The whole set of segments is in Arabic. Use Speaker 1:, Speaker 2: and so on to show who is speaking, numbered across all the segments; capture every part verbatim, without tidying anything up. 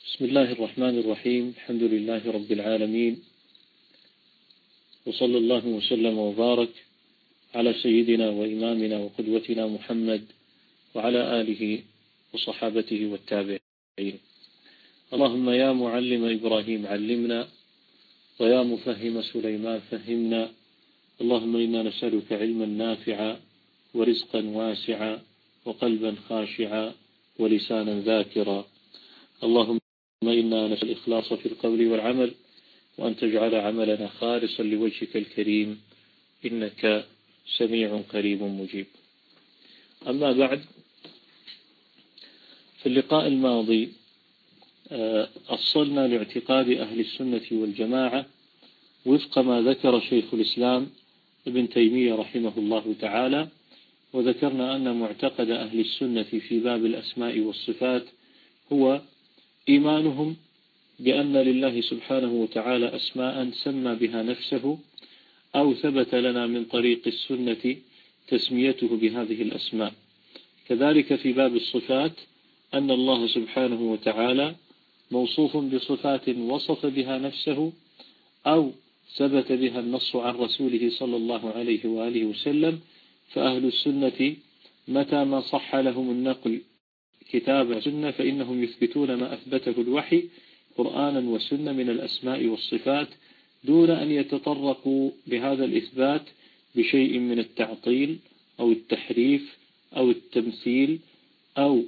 Speaker 1: بسم الله الرحمن الرحيم. الحمد لله رب العالمين، وصلى الله وسلم وبارك على سيدنا وإمامنا وقدوتنا محمد وعلى آله وصحابته والتابعين. اللهم يا معلم إبراهيم علمنا، ويا مفهم سليمان فهمنا. اللهم إنا نسألك علما نافعا ورزقا واسعا وقلبا خاشعا ولسانا ذاكرا. اللهم إنا نسأل الإخلاص في القول والعمل، وأن تجعل عملنا خالصا لوجهك الكريم، إنك سميع قريب مجيب. أما بعد، في اللقاء الماضي أصلنا لاعتقاد أهل السنة والجماعة وفق ما ذكر شيخ الإسلام ابن تيمية رحمه الله تعالى، وذكرنا أن معتقد أهل السنة في باب الأسماء والصفات هو إيمانهم بأن لله سبحانه وتعالى أسماء سمى بها نفسه، أو ثبت لنا من طريق السنة تسميته بهذه الأسماء. كذلك في باب الصفات أن الله سبحانه وتعالى موصوف بصفات وصف بها نفسه أو ثبت بها النص عن رسوله صلى الله عليه وآله وسلم. فأهل السنة متى ما صح لهم النقل كتاب وسنة فإنهم يثبتون ما أثبته الوحي قرآنا وسنة من الأسماء والصفات، دون أن يتطرقوا بهذا الإثبات بشيء من التعطيل أو التحريف أو التمثيل أو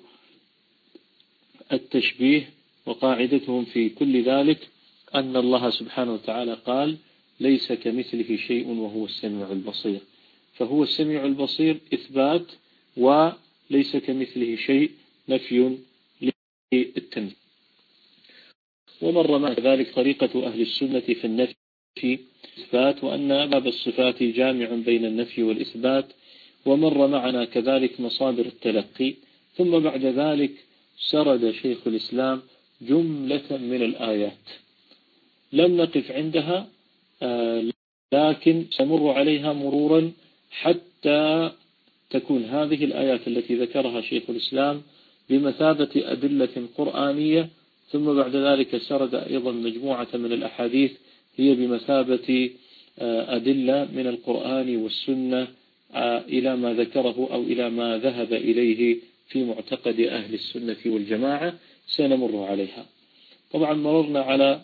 Speaker 1: التشبيه. وقاعدتهم في كل ذلك أن الله سبحانه وتعالى قال: ليس كمثله شيء وهو السميع البصير. فهو السميع البصير إثبات، وليس كمثله شيء نفي للتمثيل. ومر معنا ذلك طريقة أهل السنة في النفي والإثبات، وأن باب الصفات جامع بين النفي والإثبات. ومر معنا كذلك مصادر التلقي. ثم بعد ذلك سرد شيخ الإسلام جملة من الآيات لم نقف عندها، لكن سمر عليها مرورا حتى تكون هذه الآيات التي ذكرها شيخ الإسلام بمثابة أدلة قرآنية. ثم بعد ذلك سرد أيضا مجموعة من الأحاديث هي بمثابة أدلة من القرآن والسنة إلى ما ذكره أو إلى ما ذهب إليه في معتقد أهل السنة والجماعة. سنمر عليها. طبعا مررنا على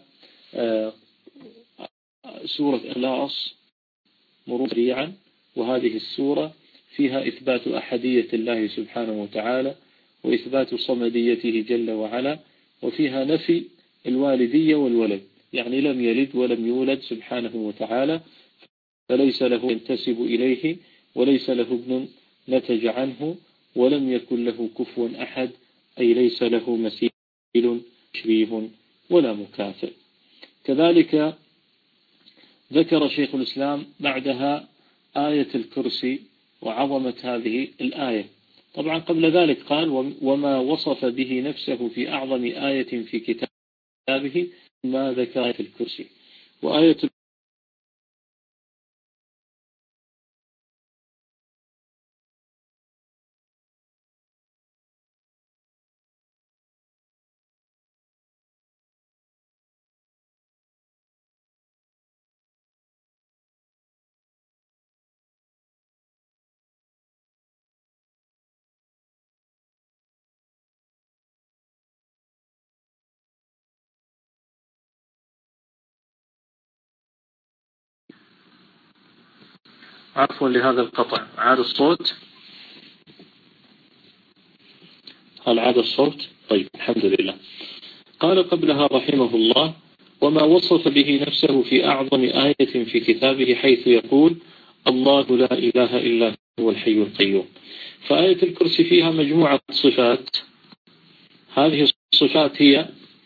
Speaker 1: سورة الإخلاص مرور سريعا، وهذه السورة فيها إثبات أحدية الله سبحانه وتعالى وإثبات صمديته جل وعلا، وفيها نفي الوالدية والولد، يعني لم يلد ولم يولد سبحانه وتعالى، فليس له ينتسب إليه وليس له ابن نتج عنه ولم يكن له كفوا أحد، أي ليس له مثيل شبيه ولا مكافئ. كذلك ذكر شيخ الإسلام بعدها آية الكرسي وعظمة هذه الآية. طبعا قبل ذلك قال: وما وصف به نفسه في أعظم آية في كتابه ما ذكر آية الكرسي. وآية عفوا لهذا القطع، عاد الصوت؟ هل عاد الصوت؟ طيب الحمد لله. قال قبلها رحمه الله: وما وصف به نفسه في أعظم آية في كتابه، حيث يقول: الله لا إله إلا هو الحي القيوم. فآية الكرسي فيها مجموعة صفات. هذه الصفات هي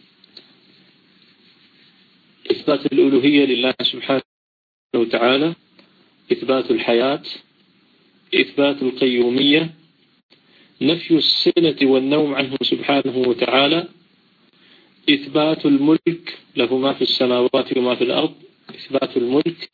Speaker 1: إثبات الألوهية لله سبحانه وتعالى، إثبات الحياة، إثبات القيومية، نفي السنة والنوم عنه سبحانه وتعالى، إثبات الملك، له ما في السماوات وما في الأرض، إثبات الملك.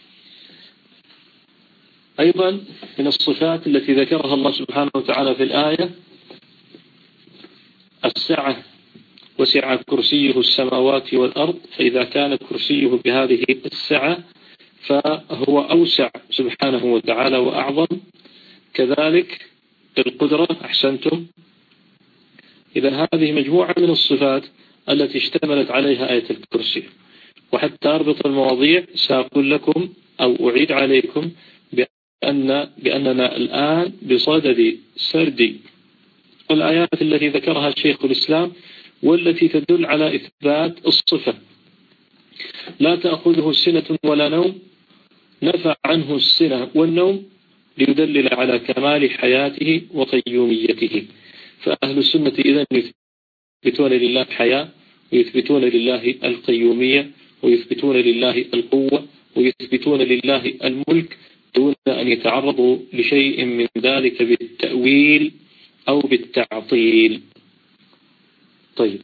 Speaker 1: أيضا من الصفات التي ذكرها الله سبحانه وتعالى في الآية السعة وسع كرسيه السماوات والأرض، فإذا كان كرسيه بهذه السعة فهو أوسع سبحانه وتعالى وأعظم. كذلك القدرة، أحسنتم. إذا هذه مجموعة من الصفات التي اشتملت عليها آية الكرسي. وحتى أربط المواضيع سأقول لكم أو أعيد عليكم بأن بأننا الآن بصدد سرد الآيات التي ذكرها شيخ الإسلام والتي تدل على إثبات الصفة. لا تأخذه سنة ولا نوم، نفى عنه السنة والنوم ليدلل على كمال حياته وقيوميته. فأهل السنة إذن يثبتون لله الحياة، ويثبتون لله القيومية، ويثبتون لله القوة، ويثبتون لله الملك دون أن يتعرضوا لشيء من ذلك بالتأويل أو بالتعطيل. طيب،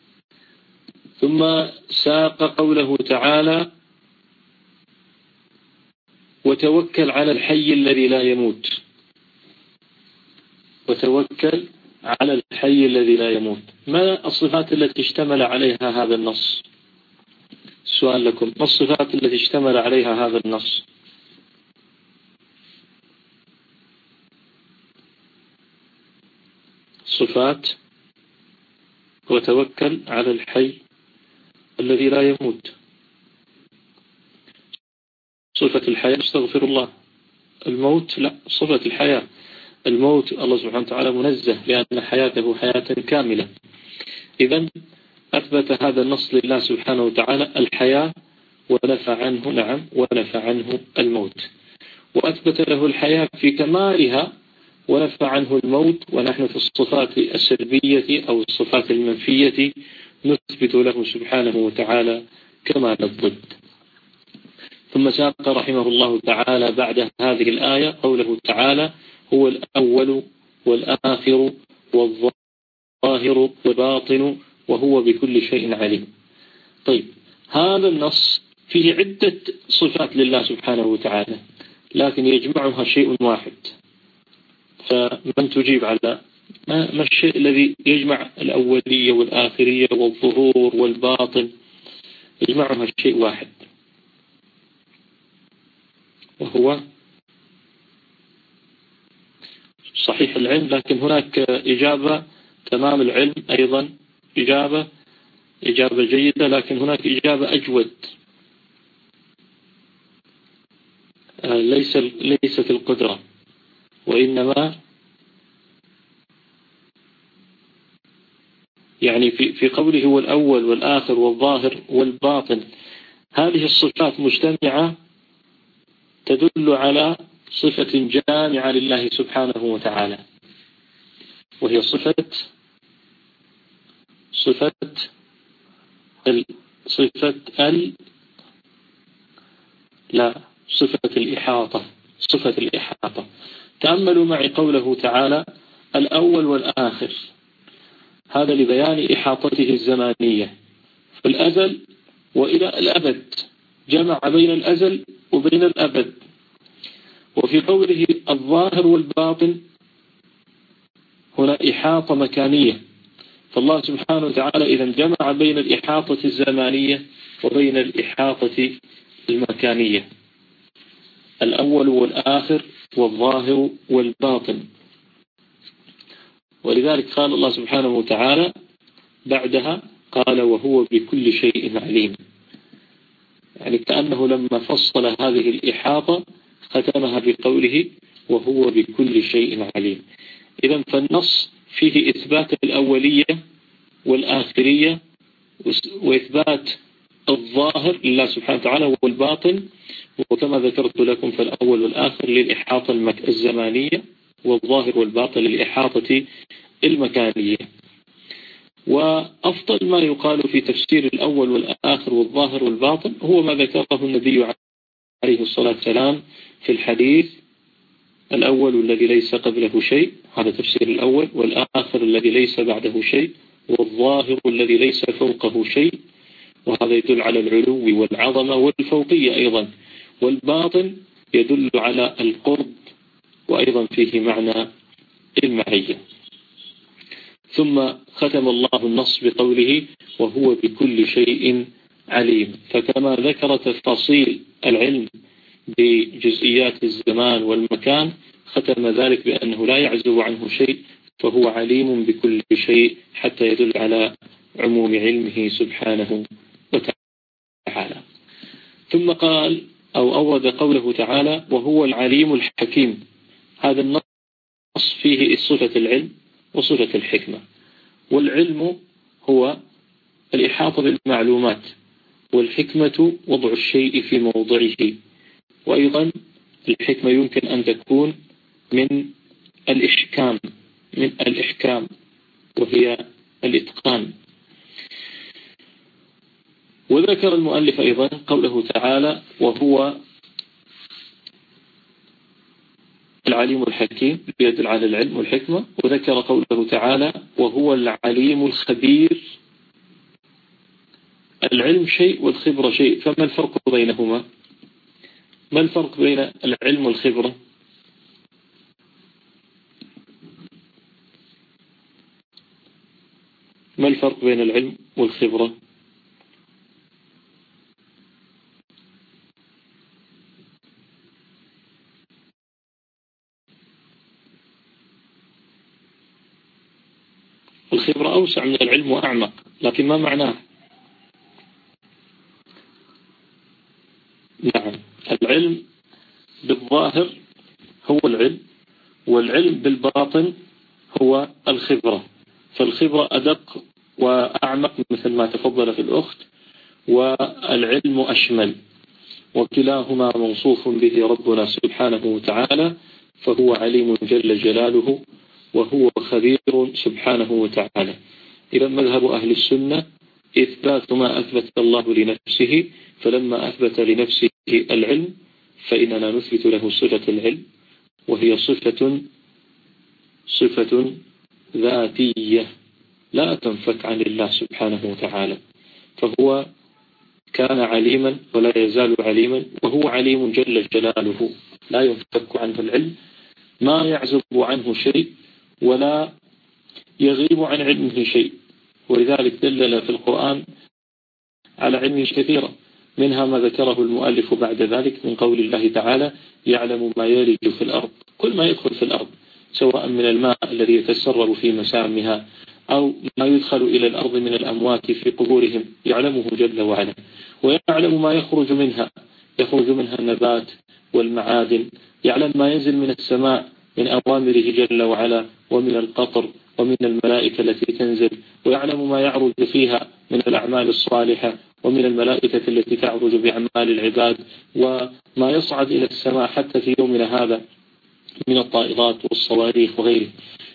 Speaker 1: ثم ساق قوله تعالى: وتوكل على الحي الذي لا يموت. وتوكل على الحي الذي لا يموت. ما الصفات التي اشتمل عليها هذا النص؟ السؤال لكم، ما الصفات التي اشتمل عليها هذا النص؟ صفات وتوكل على الحي الذي لا يموت. صفة الحياة استغفر الله، الموت لا، صفة الحياة. الموت الله سبحانه وتعالى منزه لأن حياته حياة كاملة. إذن أثبت هذا النص لله سبحانه وتعالى الحياة ونفى عنه نعم ونفى عنه الموت، وأثبت له الحياة في كمالها ونفى عنه الموت. ونحن في الصفات السلبية أو الصفات المنفية نثبت له سبحانه وتعالى كمال الضد. ثم ساق رحمه الله تعالى بعد هذه الآية قوله تعالى: هو الأول والآخر والظاهر والباطن وهو بكل شيء عليم. طيب، هذا النص فيه عدة صفات لله سبحانه وتعالى، لكن يجمعها شيء واحد. فمن تجيب على ما الشيء الذي يجمع الأولية والآخرية والظهور والباطن؟ يجمعها شيء واحد، وهو صحيح العلم. لكن هناك إجابة تمام العلم أيضا، إجابة إجابة جيدة، لكن هناك إجابة أجود. ليس ليست القدرة، وإنما يعني في في قوله هو الأول والآخر والظاهر والباطن، هذه الصفات مجتمعة تدل على صفة جامعة لله سبحانه وتعالى، وهي صفة صفة ال صفة ال لا صفة الإحاطة صفة الإحاطة. تأملوا معي قوله تعالى الأول والآخر، هذا لبيان إحاطته الزمانية في الأزل وإلى الأبد، جمع بين الأزل وبين الأبد. وفي قوله الظاهر والباطن هنا إحاطة مكانية، فالله سبحانه وتعالى إذا جمع بين الإحاطة الزمانية وبين الإحاطة المكانية، الأول والآخر والظاهر والباطن. ولذلك قال الله سبحانه وتعالى بعدها قال وهو بكل شيء عليم، يعني كأنه لما فصل هذه الإحاطة ختمها بقوله وهو بكل شيء عليم. إذن فالنص فيه إثبات الأولية والآخرية وإثبات الظاهر لله سبحانه وتعالى والباطن، وكما ذكرت لكم فالأول والآخر للإحاطة الزمانية والظاهر والباطن للإحاطة المكانية. وأفضل ما يقال في تفسير الأول والآخر والظاهر والباطن هو ما ذكره النبي عليه الصلاة والسلام في الحديث: الأول الذي ليس قبله شيء، هذا تفسير الأول، والآخر الذي ليس بعده شيء، والظاهر الذي ليس فوقه شيء، وهذا يدل على العلو والعظمة والفوقية أيضا، والباطن يدل على القرب وأيضا فيه معنى المعية. ثم ختم الله النص بقوله وهو بكل شيء عليم. فكما ذكر تفاصيل العلم بجزئيات الزمان والمكان ختم ذلك بأنه لا يعزب عنه شيء، فهو عليم بكل شيء حتى يدل على عموم علمه سبحانه وتعالى. ثم قال أو أورد قوله تعالى وهو العليم الحكيم. هذا النص فيه صفة العلم وصفة الحكمة. والعلم هو الإحاطة بالمعلومات، والحكمة وضع الشيء في موضعه. وأيضا الحكمة يمكن أن تكون من الإحكام من الإحكام وهي الإتقان. وذكر المؤلف أيضا قوله تعالى وهو العليم الحكيم يدل على العلم والحكمة. وذكر قوله تعالى وهو العليم الخبير. العلم شيء والخبرة شيء، فما الفرق بينهما؟ ما الفرق بين العلم والخبرة؟ ما الفرق بين العلم والخبرة؟ الخبرة أوسع من العلم وأعمق، لكن ما معناه؟ نعم، العلم بالظاهر هو العلم، والعلم بالباطن هو الخبرة. فالخبرة أدق وأعمق مثل ما تفضل في الأخت، والعلم أشمل، وكلاهما موصوف به ربنا سبحانه وتعالى، فهو عليم جل جلاله وهو خبير سبحانه وتعالى. إذا مذهب أهل السنة إثبات ما أثبت الله لنفسه، فلما أثبت لنفسه العلم فإننا نثبت له صفة العلم، وهي صفة صفة ذاتية لا تنفك عن الله سبحانه وتعالى. فهو كان عليما ولا يزال عليما، وهو عليم جل جلاله لا ينفك عنه العلم، ما يعزب عنه شيء ولا يغيب عن علمه شيء. ولذلك دلل في القرآن على علم كثيرة، منها ما ذكره المؤلف بعد ذلك من قول الله تعالى يعلم ما يلج في الأرض، كل ما يدخل في الأرض سواء من الماء الذي يتسرب في مسامها أو ما يدخل إلى الأرض من الأموات في قبورهم يعلمه جل وعلا. ويعلم ما يخرج منها يخرج منها النبات والمعادن، يعلم ما ينزل من السماء من أوامره جل وعلا ومن القطر ومن الملائكة التي تنزل، ويعلم ما يعرج فيها من الأعمال الصالحة ومن الملائكة التي تعرج بأعمال العباد، وما يصعد إلى السماء حتى في يومنا هذا من الطائرات والصواريخ وغيره.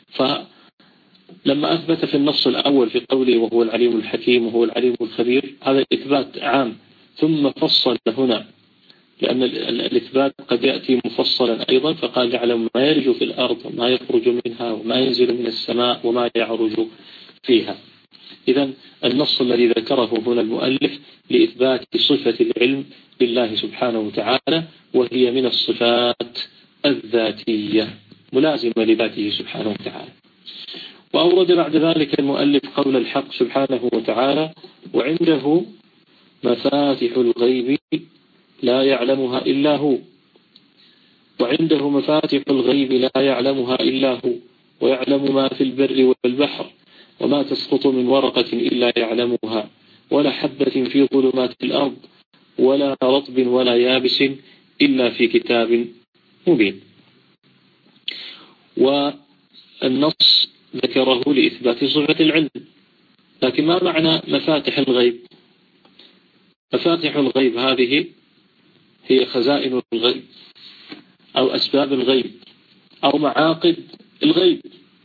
Speaker 1: فلما أثبت في النص الأول في قوله وهو العليم الحكيم وهو العليم الخبير، هذا إثبات عام، ثم فصل هنا لأن الإثبات قد يأتي مفصلا أيضا، فقال يعلم ما يرج في الأرض وما يخرج منها وما ينزل من السماء وما يعرج فيها. إذا النص الذي ذكره هنا المؤلف لإثبات صفة العلم لله سبحانه وتعالى، وهي من الصفات الذاتية ملازمة لذاته سبحانه وتعالى. وأورد بعد ذلك المؤلف قول الحق سبحانه وتعالى وعنده مفاتح الغيب لا يعلمها إلا هو وعنده مفاتح الغيب لا يعلمها إلا هو ويعلم ما في البر والبحر وما تسقط من ورقة إلا يعلمها ولا حبة في ظلمات الأرض ولا رطب ولا يابس إلا في كتاب مبين. والنص ذكره لإثبات صفة العلم، لكن ما معنى مفاتح الغيب؟ مفاتح الغيب هذه هي خزائن الغيب أو أسباب الغيب أو معاقد الغيب.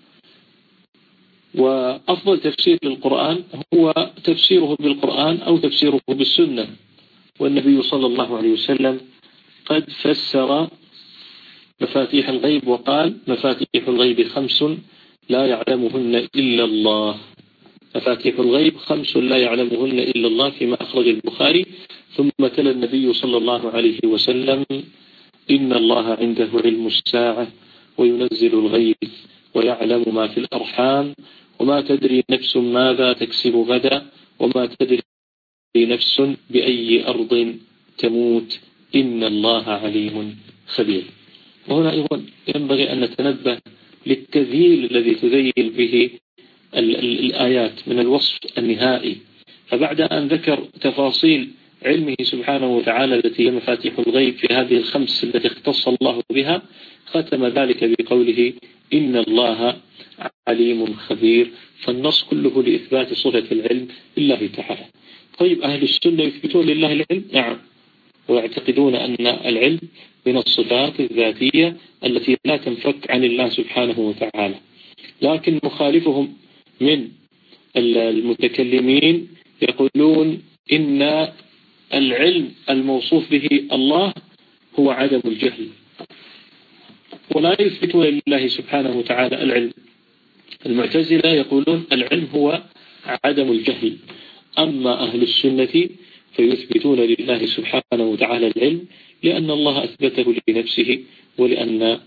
Speaker 1: وأفضل تفسير للقرآن هو تفسيره بالقرآن أو تفسيره بالسنة، والنبي صلى الله عليه وسلم قد فسر مفاتيح الغيب وقال مفاتيح الغيب خمس لا يعلمهن إلا الله. مفاتيح الغيب خمس لا يعلمهن إلا الله فيما أخرج البخاري. ثم تلا النبي صلى الله عليه وسلم إن الله عنده علم الساعة وينزل الغيث ويعلم ما في الأرحام وما تدري نفس ماذا تكسب غدا وما تدري نفس بأي أرض تموت إن الله عليم خبير. وهنا أيضا ينبغي أن نتنبه للتذييل الذي تذيل به الآيات من الوصف النهائي. فبعد أن ذكر تفاصيل علمه سبحانه وتعالى التي هي مفاتيح الغيب في هذه الخمس التي اختص الله بها، ختم ذلك بقوله إن الله عليم خبير. فالنص كله لإثبات صفة العلم لله تعالى. طيب أهل السنة يثبتون لله العلم؟ نعم، ويعتقدون أن العلم من الصفات الذاتية التي لا تنفك عن الله سبحانه وتعالى. لكن مخالفهم من المتكلمين يقولون إن العلم الموصوف به الله هو عدم الجهل، ولا يثبتون لله سبحانه وتعالى العلم. المعتزلة يقولون العلم هو عدم الجهل. أما أهل السنة فيثبتون لله سبحانه وتعالى العلم لأن الله أثبته لنفسه، ولأن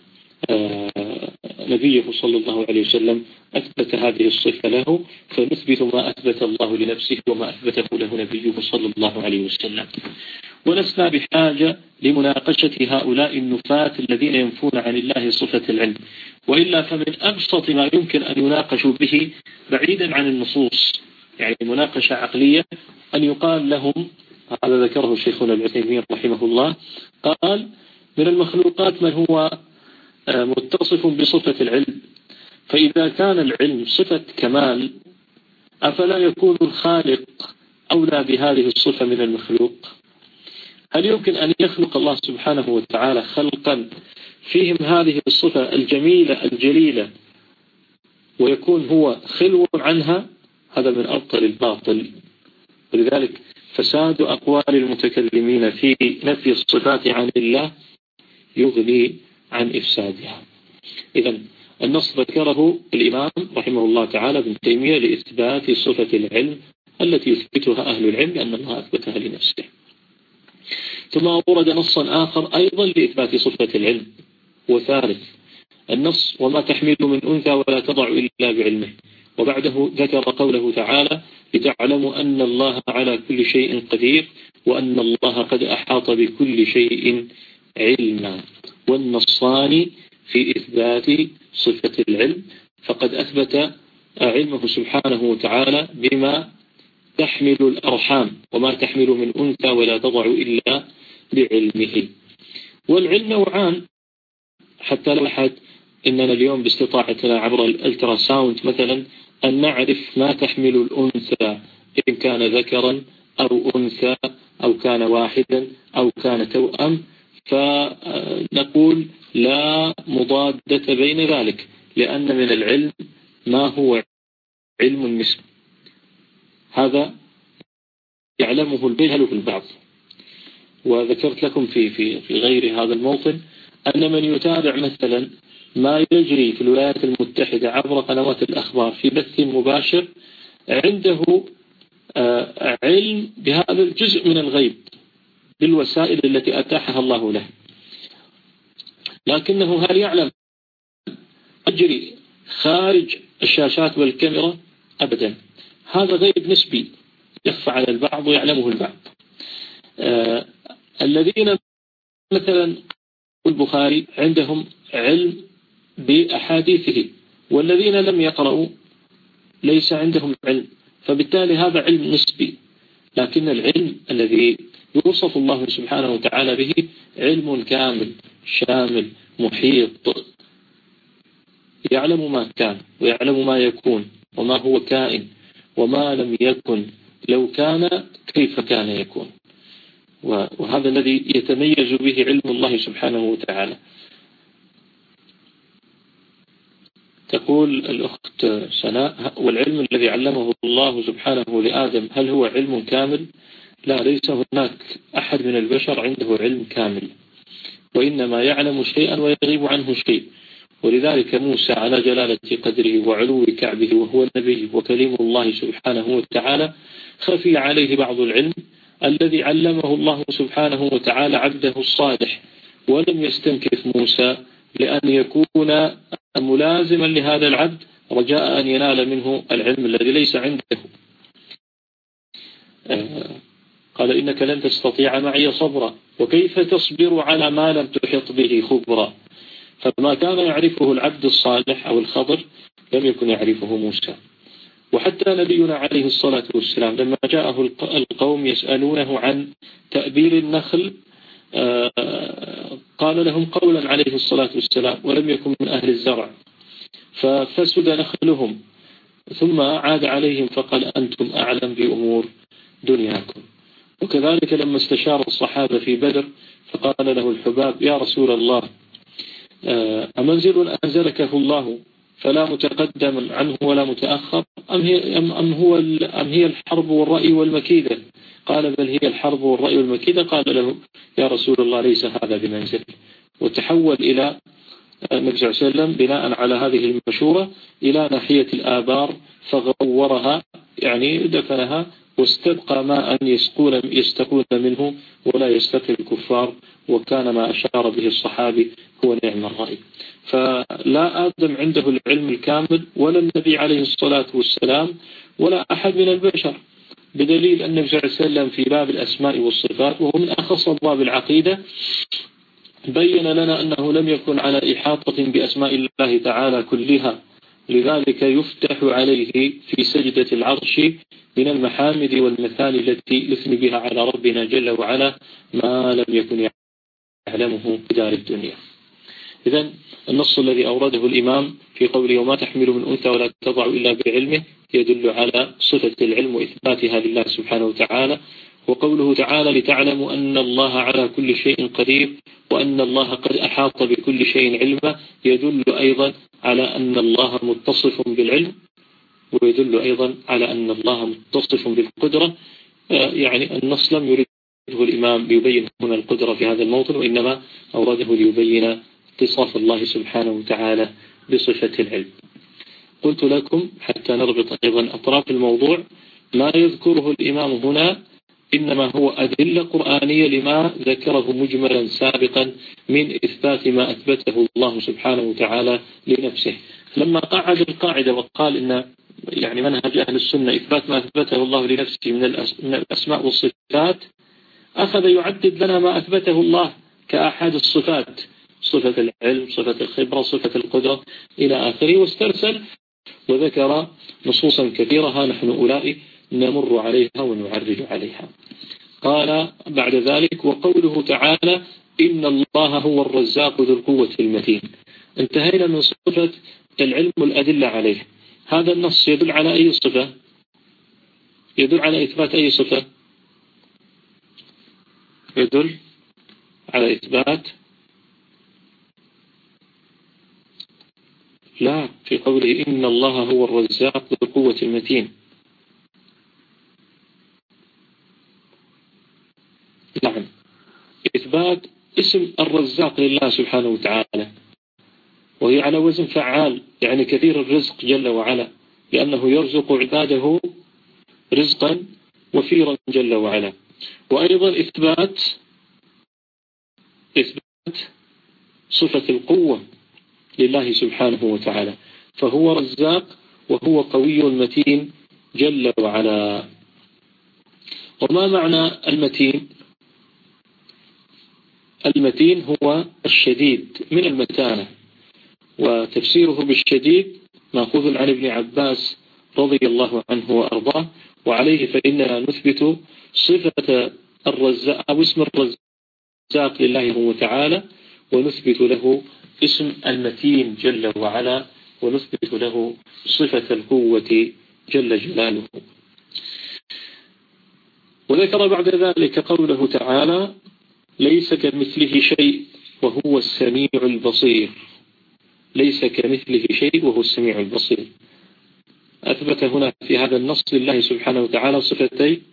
Speaker 1: نبيه صلى الله عليه وسلم أثبت هذه الصفة له، فنثبت ما أثبت الله لنفسه وما أثبته له نبيه صلى الله عليه وسلم. ولسنا بحاجة لمناقشة هؤلاء النفاة الذين ينفون عن الله صفة العلم، وإلا فمن أبسط ما يمكن أن يناقشوا به بعيدا عن النصوص، يعني مناقشة عقلية، أن يقال لهم، هذا ذكره شيخنا العثيمين رحمه الله، قال من المخلوقات من هو متصف بصفة العلم، فإذا كان العلم صفة كمال أفلا يكون الخالق أولى بهذه الصفة من المخلوق؟ هل يمكن أن يخلق الله سبحانه وتعالى خلقا فيهم هذه الصفة الجميلة الجليلة ويكون هو خلو عنها؟ هذا من أبطل الباطل. ولذلك فساد أقوال المتكلمين في نفي الصفات عن الله يغني عن إفسادها. إذن النص ذكره الإمام رحمه الله تعالى ابن تيمية لإثبات صفة العلم التي يثبتها أهل العلم لأن الله أثبتها لنفسه. ثم ورد نصا آخر أيضا لإثبات صفة العلم، وثالث النص وما تحمل من أنثى ولا تضع إلا بعلمه. وبعده ذكر قوله تعالى لتعلموا أن الله على كل شيء قدير وأن الله قد أحاط بكل شيء علما. والنصان في إثبات صفة العلم، فقد أثبت علمه سبحانه وتعالى بما تحمل الأرحام وما تحمل من أنثى ولا تضع إلا بعلمه. والعلم نوعان، حتى لو أحد إننا اليوم باستطاعتنا عبر الالتراساوند مثلا أن نعرف ما تحمل الأنثى إن كان ذكرا أو أنثى أو كان واحدا أو كان توأم، فنقول لا مضادة بين ذلك، لأن من العلم ما هو علم النسب، هذا يعلمه الجهل في البعض. وذكرت لكم في في في غير هذا الموطن أن من يتابع مثلا ما يجري في الولايات المتحدة عبر قنوات الأخبار في بث مباشر عنده علم بهذا الجزء من الغيب بالوسائل التي أتاحها الله له، لكنه هل يعلم يجري خارج الشاشات والكاميرا؟ أبدا، هذا غيب نسبي يخفى على البعض ويعلمه البعض. آه الذين مثلا البخاري عندهم علم بأحاديثه، والذين لم يقرأوا ليس عندهم علم، فبالتالي هذا علم نسبي. لكن العلم الذي يوصف الله سبحانه وتعالى به علم كامل شامل محيط، يعلم ما كان ويعلم ما يكون وما هو كائن وما لم يكن لو كان كيف كان يكون. وهذا الذي يتميز به علم الله سبحانه وتعالى. تقول الأخت سناء والعلم الذي علمه الله سبحانه لآدم هل هو علم كامل؟ لا، ليس هناك أحد من البشر عنده علم كامل، وإنما يعلم شيئا ويغيب عنه شيء. ولذلك موسى على جلالة قدره وعلو كعبه وهو النبي وكليم الله سبحانه وتعالى خفي عليه بعض العلم الذي علمه الله سبحانه وتعالى عبده الصالح، ولم يستنكف موسى لأن يكون ملازما لهذا العبد رجاء أن ينال منه العلم الذي ليس عنده. قال إنك لن تستطيع معي صبرا وكيف تصبر على ما لم تحط به خبرا. فما كان يعرفه العبد الصالح أو الخضر لم يكن يعرفه موسى. وحتى نبينا عليه الصلاة والسلام لما جاءه القوم يسألونه عن تأبير النخل قال لهم قولا عليه الصلاة والسلام ولم يكن من أهل الزرع ففسد نخلهم، ثم عاد عليهم فقال أنتم أعلم بأمور دنياكم. وكذلك لما استشار الصحابة في بدر فقال له الحباب يا رسول الله أمنزل أنزلكه الله فلا متقدم عنه ولا متأخر أم هي, أم هو أم هي الحرب والرأي والمكيدة؟ قال بل هي الحرب والرأي والمكيدة. قال له يا رسول الله ليس هذا بمنزل. وتحول إلى النبي صلى الله عليه وسلم بناء على هذه المشورة إلى ناحية الآبار فغورها يعني دفنها واستبقى ماء يسقون يستقون منه ولا يستقي الكفار، وكان ما أشار به الصحابي هو نعم الرأي. فلا آدم عنده العلم الكامل ولا النبي عليه الصلاة والسلام ولا أحد من البشر، بدليل أن النبي صلى الله عليه وسلم في باب الأسماء والصفات وهو من أخص باب العقيدة بين لنا أنه لم يكن على إحاطة بأسماء الله تعالى كلها، لذلك يفتح عليه في سجدة العرش من المحامد والمثاني التي يثني بها على ربنا جل وعلا ما لم يكن يعلمه في دار الدنيا. إذن النص الذي أورده الإمام في قوله وما تحمل من أنثى ولا تضع إلا بعلمه يدل على صفة العلم وإثباتها لله سبحانه وتعالى. وقوله تعالى لتعلموا أن الله على كل شيء قدير وأن الله قد أحاط بكل شيء علما يدل أيضا على أن الله متصف بالعلم، ويدل أيضا على أن الله متصف بالقدرة. يعني النص لم يرده الإمام ليبين هنا القدرة في هذا الموطن، وإنما أورده ليبين اتصاف الله سبحانه وتعالى بصفة العلم. قلت لكم حتى نربط أيضا أطراف الموضوع ما يذكره الإمام هنا إنما هو أدلة قرآنية لما ذكره مجملا سابقا من إثبات ما أثبته الله سبحانه وتعالى لنفسه. لما قعد القاعدة وقال إن يعني منهج أهل السنة إثبات ما أثبته الله لنفسه من الأسماء والصفات، أخذ يعدد لنا ما أثبته الله كأحد الصفات، صفة العلم، صفة الخبرة، صفة القدرة إلى آخره، واسترسل وذكر نصوصا كثيرة نحن أولئك نمر عليها ونعرج عليها. قال بعد ذلك وقوله تعالى إن الله هو الرزاق ذو القوة المتين. انتهينا من صفة العلم والأدلة عليه. هذا النص يدل على أي صفة؟ يدل على إثبات أي صفة؟ يدل على إثبات لا في قوله إن الله هو الرزاق ذو القوة المتين. نعم، إثبات اسم الرزاق لله سبحانه وتعالى، وهي على وزن فعال يعني كثير الرزق جل وعلا، لأنه يرزق عباده رزقا وفيرا جل وعلا. وأيضا إثبات إثبات صفة القوة لله سبحانه وتعالى، فهو رزاق وهو قوي متين جل وعلا. وما معنى المتين؟ المتين هو الشديد من المتانة، وتفسيره بالشديد مأخوذ عن ابن عباس رضي الله عنه وأرضاه، وعليه فإننا نثبت صفة الرزاق أو اسم الرزاق لله تعالى، ونثبت له اسم المتين جل وعلا، ونثبت له صفة القوة جل جلاله. وذكر بعد ذلك قوله تعالى ليس كمثله شيء وهو السميع البصير. ليس كمثله شيء وهو السميع البصير. أثبت هنا في هذا النص لله سبحانه وتعالى صفتي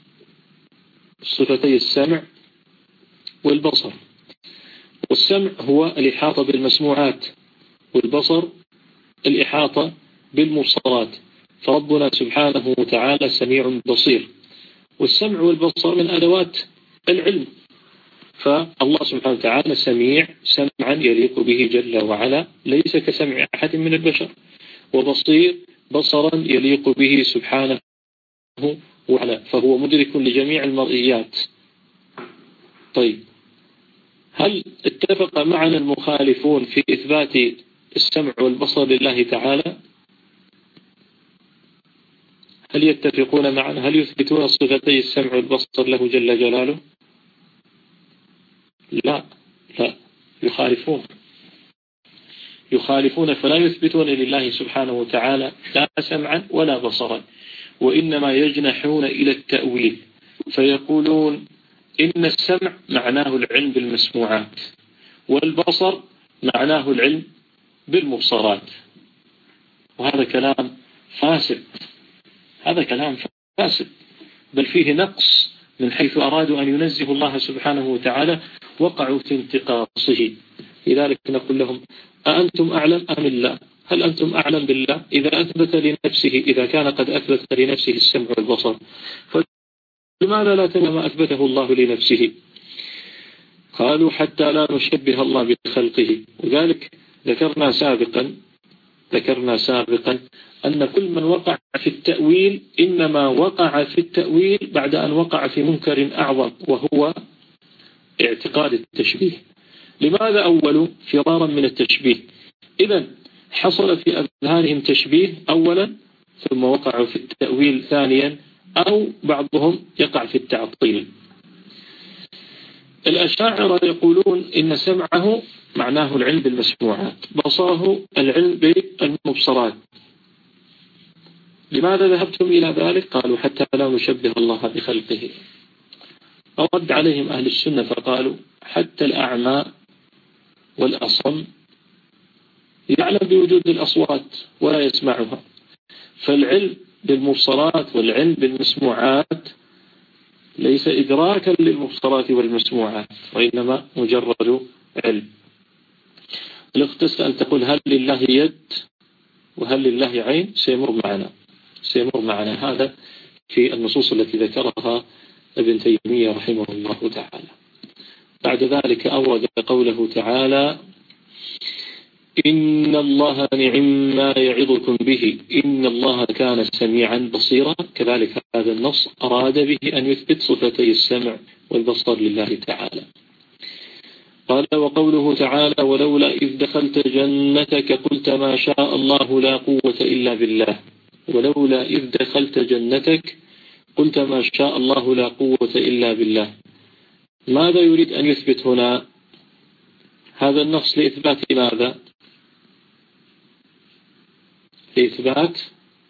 Speaker 1: صفتي السمع والبصر. والسمع هو الإحاطة بالمسموعات، والبصر الإحاطة بالمبصرات، فربنا سبحانه وتعالى سميع بصير. والسمع والبصر من أدوات العلم، فالله سبحانه وتعالى سميع سمعا يليق به جل وعلا، ليس كسمع أحد من البشر. وبصير بصرا يليق به سبحانه وعلا، فهو مدرك لجميع المرئيات. طيب، هل اتفق معنا المخالفون في إثبات السمع والبصر لله تعالى؟ هل يتفقون معنا؟ هل يثبتون صفتي السمع والبصر له جل جلاله؟ لا لا، يخالفون يخالفون فلا يثبتون لله سبحانه وتعالى لا سمعا ولا بصرا، وإنما يجنحون إلى التأويل، فيقولون إن السمع معناه العلم بالمسموعات، والبصر معناه العلم بالمبصرات. وهذا كلام فاسد، هذا كلام فاسد، بل فيه نقص من حيث أرادوا أن ينزهوا الله سبحانه وتعالى وقعوا في انتقاصه. لذلك نقول لهم: أأنتم أعلم أم الله؟ هل أنتم أعلم بالله إذا أثبت لنفسه، إذا كان قد أثبت لنفسه السمع والبصر، فلماذا لا تنسى ما أثبته الله لنفسه؟ قالوا: حتى لا نشبه الله بخلقه. وذلك ذكرنا سابقا ذكرنا سابقا أن كل من وقع في التأويل إنما وقع في التأويل بعد أن وقع في منكر أعظم، وهو اعتقاد التشبيه. لماذا أولوا فرارا من التشبيه؟ إذن حصل في أذهانهم تشبيه أولا، ثم وقعوا في التأويل ثانيا، أو بعضهم يقع في التعطيل. الأشاعرة يقولون إن سمعه معناه العلم بالمسموعات، بصره العلم بالمبصرات. لماذا ذهبتم إلى ذلك؟ قالوا: حتى لا نشبه الله بخلقه. فرد عليهم أهل السنة فقالوا: حتى الأعمى والأصم يعلم بوجود الأصوات ولا يسمعها، فالعلم بالمبصرات والعلم بالمسموعات ليس إدراكا للمبصرات والمسموعات، وإنما مجرد علم. الأخت تسأل تقول: هل لله يد وهل لله عين؟ سيمر معنا سيمر معنا هذا في النصوص التي ذكرها ابن تيمية رحمه الله تعالى. بعد ذلك أورد قوله تعالى: إن الله نعم ما يعظكم به إن الله كان سميعا بصيرا. كذلك هذا النص أراد به أن يثبت صفتي السمع والبصر لله تعالى. قال: وقوله تعالى: ولولا إذ دخلت جنتك قلت ما شاء الله لا قوة إلا بالله. ولولا إذ دخلت جنتك قلت ما شاء الله لا قوة إلا بالله. ماذا يريد أن يثبت هنا؟ هذا النص لإثبات ماذا؟ لإثبات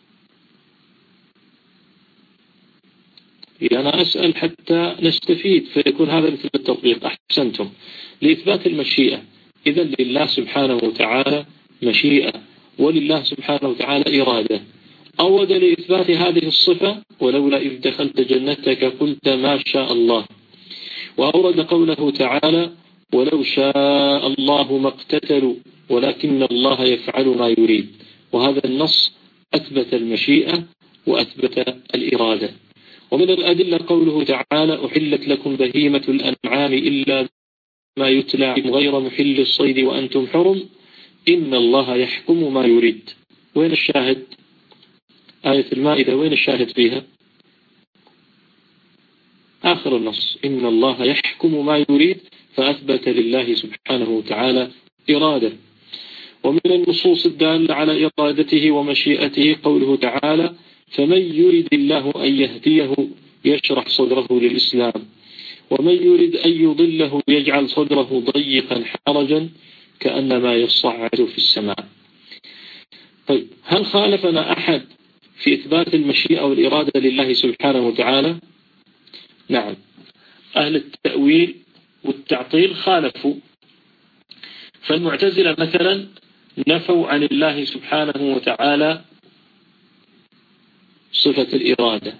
Speaker 1: أنا أسأل حتى نستفيد فيكون هذا مثل التطبيق. أحسنتم، لإثبات المشيئة. إذن لله سبحانه وتعالى مشيئة، ولله سبحانه وتعالى إرادة. أود لإثبات هذه الصفة: ولولا إذ دخلت جنتك قلت ما شاء الله. وأورد قوله تعالى: ولو شاء الله ما اقتتلوا ولكن الله يفعل ما يريد. وهذا النص أثبت المشيئة وأثبت الإرادة. ومن الأدلة قوله تعالى: أحلت لكم بهيمة الأنعام إلا ما يتلى غير محل الصيد وأنتم حرم إن الله يحكم ما يريد. وين الشاهد؟ آية المائدة وين الشاهد فيها؟ آخر النص: إن الله يحكم ما يريد، فأثبت لله سبحانه وتعالى إرادة. ومن النصوص الدالة على إرادته ومشيئته قوله تعالى: فمن يريد الله أن يهديه يشرح صدره للإسلام ومن يريد أن يضله يجعل صدره ضيقا حرجا كأنما يصعد في السماء. طيب، هل خالفنا أحد في إثبات المشيئة والإرادة لله سبحانه وتعالى؟ نعم، أهل التأويل والتعطيل خالفوا. فالمعتزلة مثلا نفوا عن الله سبحانه وتعالى صفة الإرادة،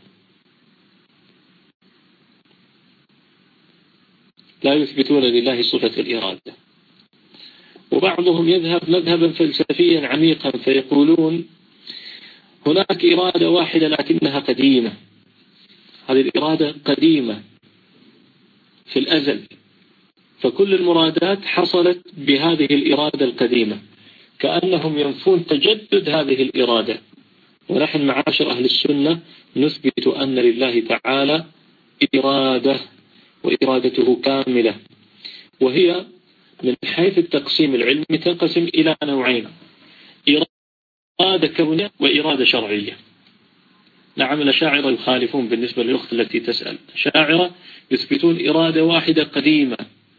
Speaker 1: لا يثبتون لله صفة الإرادة. وبعضهم يذهب مذهبا فلسفيا عميقا فيقولون هناك إرادة واحدة لكنها قديمة، هذه الإرادة قديمة في الأزل، فكل المرادات حصلت بهذه الإرادة القديمة. كأنهم ينفون تجدد هذه الإرادة. ونحن معاشر أهل السنة نثبت أن لله تعالى إرادة، وإرادته كاملة، وهي من حيث التقسيم العلمي تنقسم إلى نوعين: إرادة كونية وإرادة شرعية. نعم، الأشاعرة يخالفون بالنسبة للأخت التي تسأل. الأشاعرة يثبتون إرادة واحدة قديمة،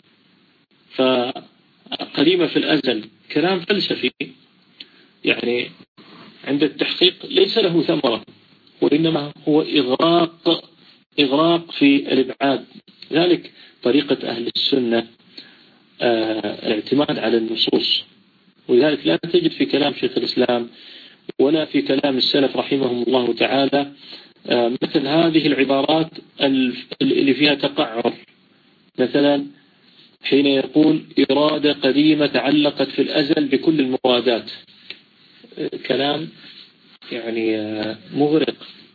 Speaker 1: فقديمة في الأزل، كلام فلسفي يعني عند التحقيق ليس له ثمرة، وإنما هو إغراق إغراق في الإبعاد. ذلك طريقة أهل السنة آه الاعتماد على النصوص، ولذلك لا تجد في كلام شيخ الإسلام ولا في كلام السلف رحمهم الله تعالى آه مثل هذه العبارات اللي فيها تقعر. مثلا حين يقول إرادة قديمة تعلقت في الأزل بكل المرادات، كلام يعني مغرق.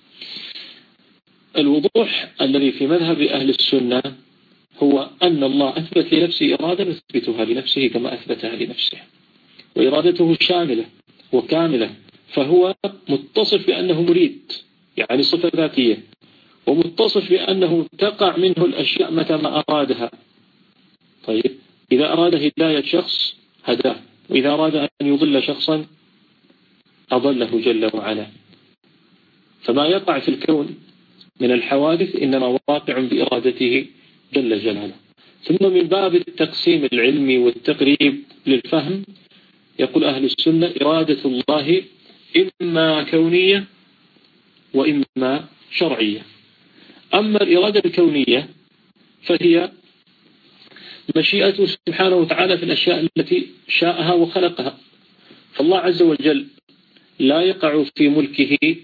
Speaker 1: الوضوح الذي في مذهب أهل السنة هو أن الله أثبت لنفسه إرادة نثبتها لنفسه كما أثبتها لنفسه، وإرادته شاملة وكاملة، فهو متصف بأنه مريد، يعني صفة ذاتية، ومتصف بأنه تقع منه الأشياء متى ما أرادها. طيب، إذا أراد هداية شخص هداه، وإذا أراد أن يضل شخصا أضله جل وعلا. فما يقع في الكون من الحوادث إنما واقع بإرادته جل جلاله. ثم من باب التقسيم العلمي والتقريب للفهم يقول أهل السنة إرادة الله إما كونية وإما شرعية. أما الإرادة الكونية فهي مشيئته سبحانه وتعالى في الأشياء التي شاءها وخلقها. فالله عز وجل لا يقع في ملكه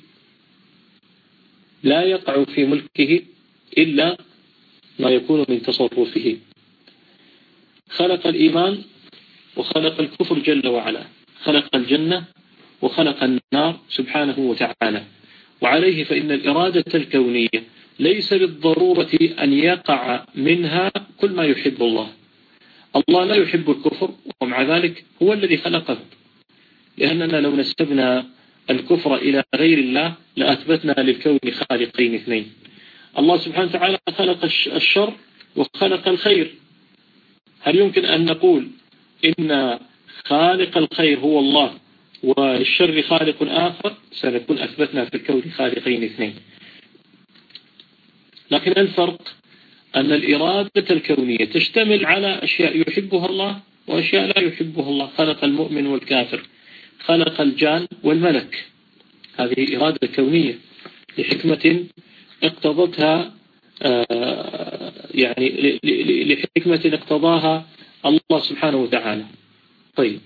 Speaker 1: لا يقع في ملكه إلا ما يكون من تصرفه. خلق الإيمان وخلق الكفر جل وعلا، خلق الجنة وخلق النار سبحانه وتعالى. وعليه فإن الإرادة الكونية ليس بالضرورة أن يقع منها كل ما يحب الله. الله لا يحب الكفر، ومع ذلك هو الذي خلقه، لأننا لو نسبنا الكفر إلى غير الله لأثبتنا للكون خالقين اثنين. الله سبحانه وتعالى خلق الشر وخلق الخير. هل يمكن أن نقول إن خالق الخير هو الله والشر خالق آخر؟ سنكون أثبتنا في الكون خالقين اثنين. لكن الفرق أن الإرادة الكونية تشتمل على أشياء يحبها الله وأشياء لا يحبها الله. خلق المؤمن والكافر، خلق الجان والملك، هذه إرادة كونية لحكمة اقتضتها يعني لحكمة اقتضاها الله سبحانه وتعالى. طيب،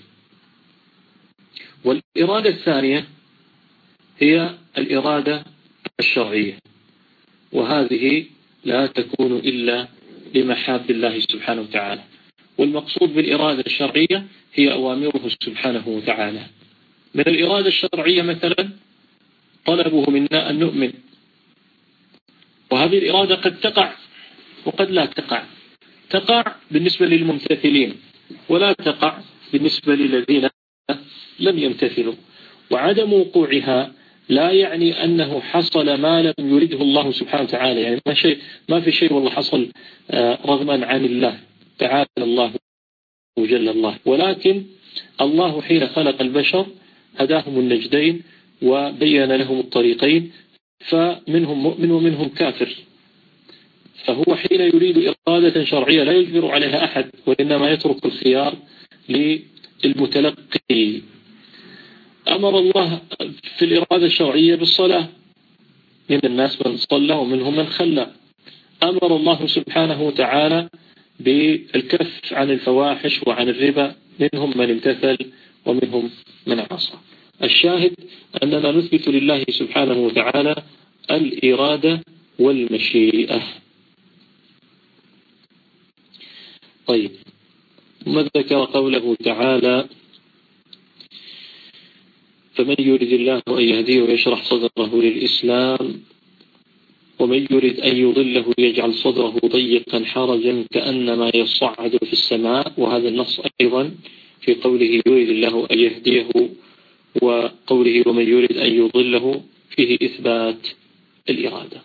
Speaker 1: والإرادة الثانية هي الإرادة الشرعية، وهذه لا تكون إلا لمحاب الله سبحانه وتعالى. والمقصود بالإرادة الشرعية هي أوامره سبحانه وتعالى. من الإرادة الشرعية مثلا طلبه منا أن نؤمن، وهذه الإرادة قد تقع وقد لا تقع. تقع بالنسبة للممتثلين ولا تقع بالنسبة للذين لم يمتثلوا. وعدم وقوعها لا يعني أنه حصل ما لم يريده الله سبحانه وتعالى، يعني ما, شيء ما في شيء والله حصل رغما عن الله تعالى الله وجل الله. ولكن الله حين خلق البشر هداهم النجدين وبين لهم الطريقين، فمنهم مؤمن ومنهم كافر. فهو حين يريد إرادة شرعية لا يجبر عليها أحد، وإنما يترك الخيار للمتلقي. أمر الله في الإرادة الشرعية بالصلاة، من الناس من صلى ومنهم من خلى. أمر الله سبحانه وتعالى بالكف عن الفواحش وعن الربا، منهم من امتثل ومنهم من عصى. الشاهد أننا نثبت لله سبحانه وتعالى الإرادة والمشيئة. طيب، ثم ذكر قوله تعالى: فمن يريد الله أن يهديه ويشرح صدره للإسلام ومن يريد أن يضله يجعل صدره ضيقا حرجا كأنما يصعد في السماء. وهذا النص أيضا في قوله يريد الله أن يهديه، وقوله ومن يريد أن يضله فيه إثبات الإرادة.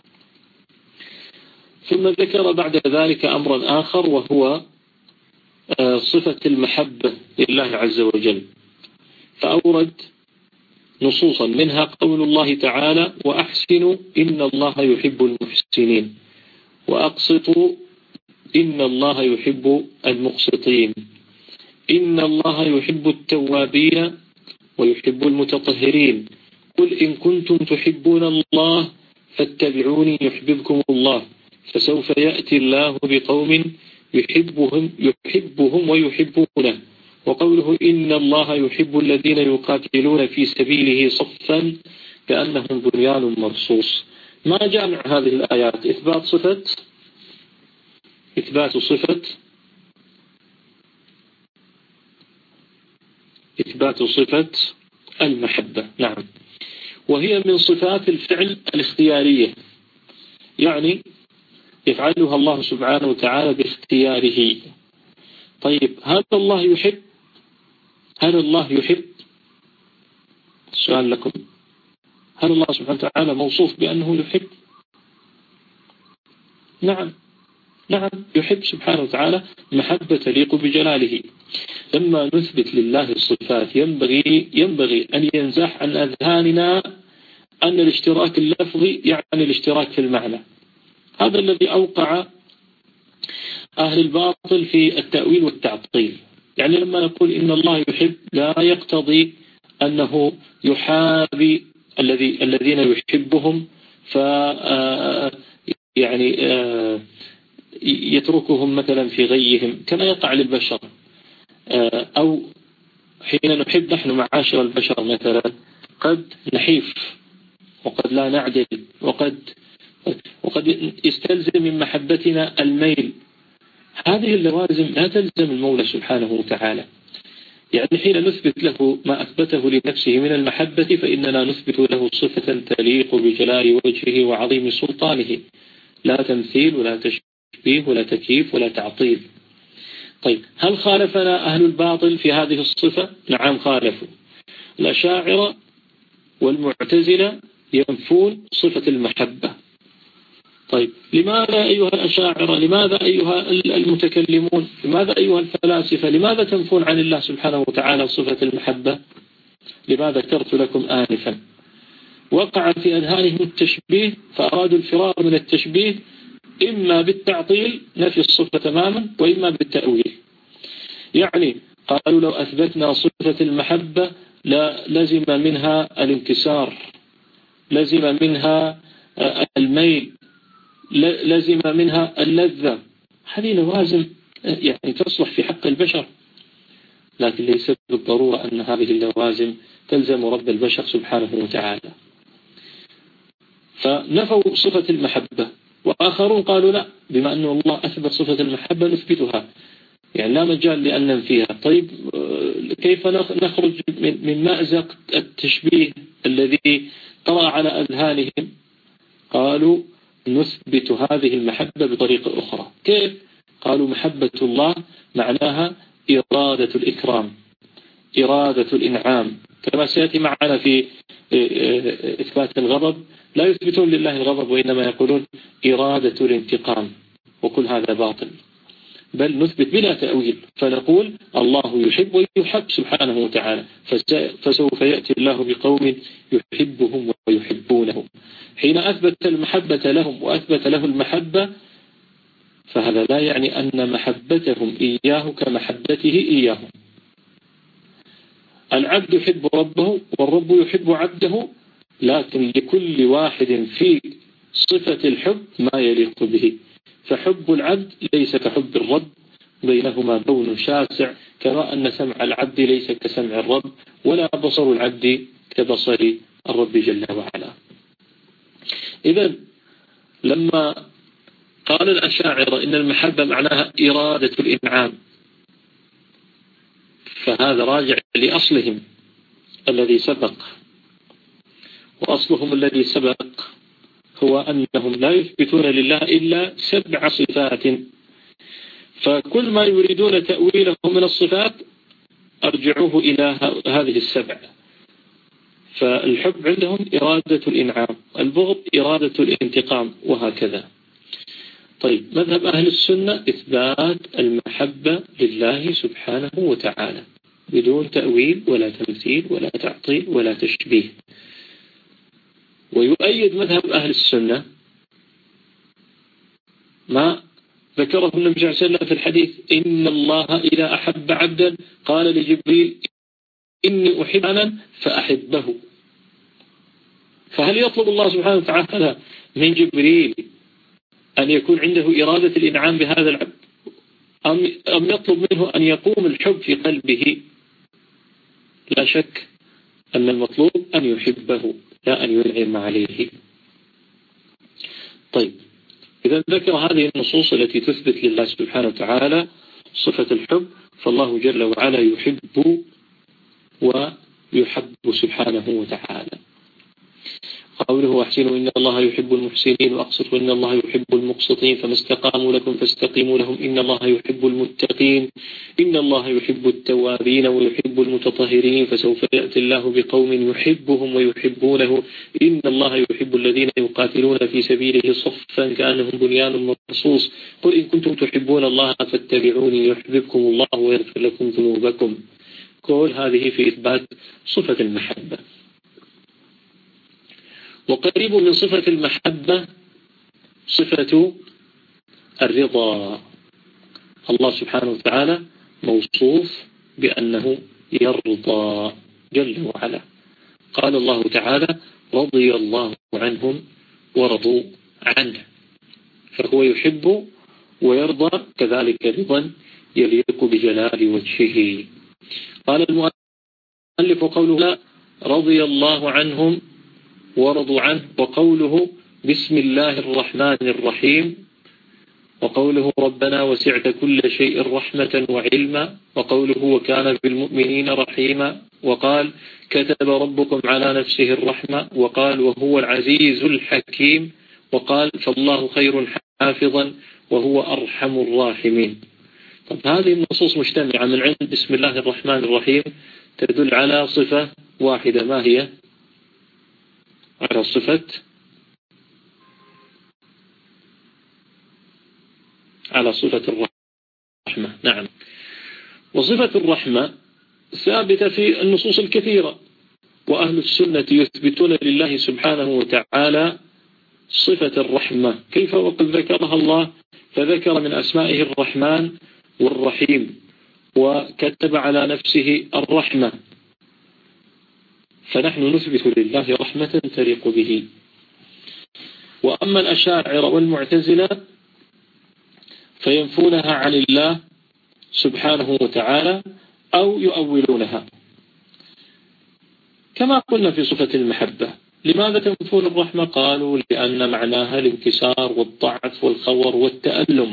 Speaker 1: ثم ذكر بعد ذلك أمرا آخر وهو صفة المحبة لله عز وجل، فأورد نصوصا منها قول الله تعالى وأحسنوا إن الله يحب المحسنين، وأقسطوا إن الله يحب المقسطين، إن الله يحب التوابين ويحب المتطهرين، قل إن كنتم تحبون الله فاتبعوني يحببكم الله، فسوف يأتي الله بقوم يحبهم, يحبهم ويحبونه، وقوله إن الله يحب الذين يقاتلون في سبيله صفا كأنهم بنيان مرصوص. ما جامع هذه الآيات؟ إثبات صفة إثبات صفة إثبات صفة المحبة. نعم، وهي من صفات الفعل الاختيارية، يعني يفعلها الله سبحانه وتعالى باختياره. طيب هل الله يحب؟ هل الله يحب؟ السؤال لكم، هل الله سبحانه وتعالى موصوف بأنه يحب؟ نعم نعم يحب سبحانه وتعالى محبة تليق بجلاله. لما نثبت لله الصفات ينبغي ينبغي أن ينزح عن أذهاننا أن الاشتراك اللفظي يعني الاشتراك في المعنى. هذا الذي أوقع أهل الباطل في التأويل والتعطيل. يعني لما نقول إن الله يحب لا يقتضي أنه يحابي الذي الذين يحبهم ف يعني يتركهم مثلا في غيهم كما يقع للبشر، أو حين نحب نحن معاشر البشر مثلا قد نحيف وقد لا نعدل، وقد وقد يستلزم من محبتنا الميل. هذه اللوازم لا تلزم المولى سبحانه وتعالى. يعني حين نثبت له ما أثبته لنفسه من المحبة فإننا نثبت له صفة تليق بجلال وجهه وعظيم سلطانه، لا تمثيل ولا تشبيه ولا تكييف ولا تعطيل. طيب هل خالفنا أهل الباطل في هذه الصفة؟ نعم خالفوا. الأشاعرة والمعتزلة ينفون صفة المحبة. طيب لماذا أيها الأشاعرة، لماذا أيها المتكلمون، لماذا أيها الفلاسفة، لماذا تنفون عن الله سبحانه وتعالى صفة المحبة؟ لما ذكرت لكم آنفا، وقع في أذهانهم التشبيه فأرادوا الفرار من التشبيه إما بالتعطيل نفي الصفة تماما وإما بالتأويل. يعني قالوا لو أثبتنا صفة المحبة لا لزم منها الانكسار، لزم منها الميل، لزم منها اللذة. هذه لوازم يعني تصلح في حق البشر، لكن ليس بالضرورة أن هذه اللوازم تلزم رب البشر سبحانه وتعالى. فنفوا صفة المحبة، وآخرون قالوا لا، بما أن الله أثبت صفة المحبة نثبتها، يعني لا مجال لأن ننفيها. طيب كيف نخرج من مأزق التشبيه الذي طرأ على أذهانهم؟ قالوا نثبت هذه المحبة بطريقة أخرى. كيف؟ قالوا محبة الله معناها إرادة الإكرام، إرادة الإنعام، كما سيأتي معنا في إثبات الغضب، لا يثبتون لله الغضب وإنما يقولون إرادة الانتقام، وكل هذا باطل. بل نثبت بلا تأويل، فنقول الله يحب ويحب سبحانه وتعالى، فسوف يأتي الله بقوم يحبهم ويحبونه. حين أثبت المحبة لهم وأثبت له المحبة فهذا لا يعني أن محبتهم إياه كمحبته إياهم. العبد يحب ربه والرب يحب عبده، لكن لكل واحد في صفة الحب ما يليق به، فحب العبد ليس كحب الرب، بينهما بون شاسع، كما أن سمع العبد ليس كسمع الرب، ولا بصر العبد كبصر الرب جل وعلا. إذن لما قال الأشاعرة إن المحبة معناها إرادة الإنعام، فهذا راجع لأصلهم الذي سبق، وأصلهم الذي سبق هو أنهم لا يثبتون لله إلا سبع صفات، فكل ما يريدون تأويله من الصفات أرجعوه إلى هذه السبع. فالحب عندهم إرادة الإنعام، البغض إرادة الانتقام، وهكذا. طيب، مذهب أهل السنة إثبات المحبة لله سبحانه وتعالى بدون تأويل ولا تمثيل ولا تعطيل ولا تشبيه. ويؤيد مذهب أهل السنة ما ذكره النبي صلى الله عليه وسلم في الحديث: إن الله إذا أحب عبدا قال لجبريل إني أحب فلانا فأحبه. فهل يطلب الله سبحانه وتعالى من جبريل أن يكون عنده إرادة الإنعام بهذا العبد، أم يطلب منه أن يقوم الحب في قلبه؟ لا شك أن المطلوب أن يحبه لا أن ينعم عليه. طيب، إذا ذكر هذه النصوص التي تثبت لله سبحانه وتعالى صفة الحب، فالله جل وعلا يحب ويحب سبحانه وتعالى. قوله: واحسنوا إن الله يحب المحسنين وأقسطوا إن الله يحب المقسطين فما استقاموا لكم فاستقيموا لهم إن الله يحب المتقين إن الله يحب التوابين ويحب المتطهرين فسوف يأتي الله بقوم يحبهم ويحبونه إن الله يحب الذين يقاتلون في سبيله صفا كأنهم بنيان مرصوص قل إن كنتم تحبون الله فاتبعوني يحببكم الله ويغفر لكم ذنوبكم. كل هذه في إثبات صفة المحبة. وقريب من صفة المحبة صفة الرضا. الله سبحانه وتعالى موصوف بأنه يرضى جل وعلا. قال الله تعالى: رضي الله عنهم ورضوا عنه. فهو يحب ويرضى كذلك رضا يليق بجلال وجهه. قال المؤلف قوله: لا رضي الله عنهم ورضوا عنه، وقوله بسم الله الرحمن الرحيم، وقوله ربنا وسعت كل شيء رحمة وعلما، وقوله وكان بالمؤمنين رحيما، وقال كتب ربكم على نفسه الرحمة، وقال وهو العزيز الحكيم، وقال فالله خير حافظا وهو أرحم الراحمين. طب هذه النصوص مجتمعة من عند بسم الله الرحمن الرحيم تدل على صفة واحدة، ما هي؟ على صفة على صفة الرحمة. نعم. وصفة الرحمة ثابتة في النصوص الكثيرة، وأهل السنة يثبتون لله سبحانه وتعالى صفة الرحمة. كيف وقد ذكرها الله؟ فذكر من أسمائه الرحمن والرحيم، وكتب على نفسه الرحمة. فنحن نثبت لله رحمة تليق به. وأما الأشاعرة والمعتزلة فينفونها عن الله سبحانه وتعالى أو يؤولونها، كما قلنا في صفة المحبة. لماذا تنفون الرحمة؟ قالوا لأن معناها الانكسار والضعف والخور والتألم.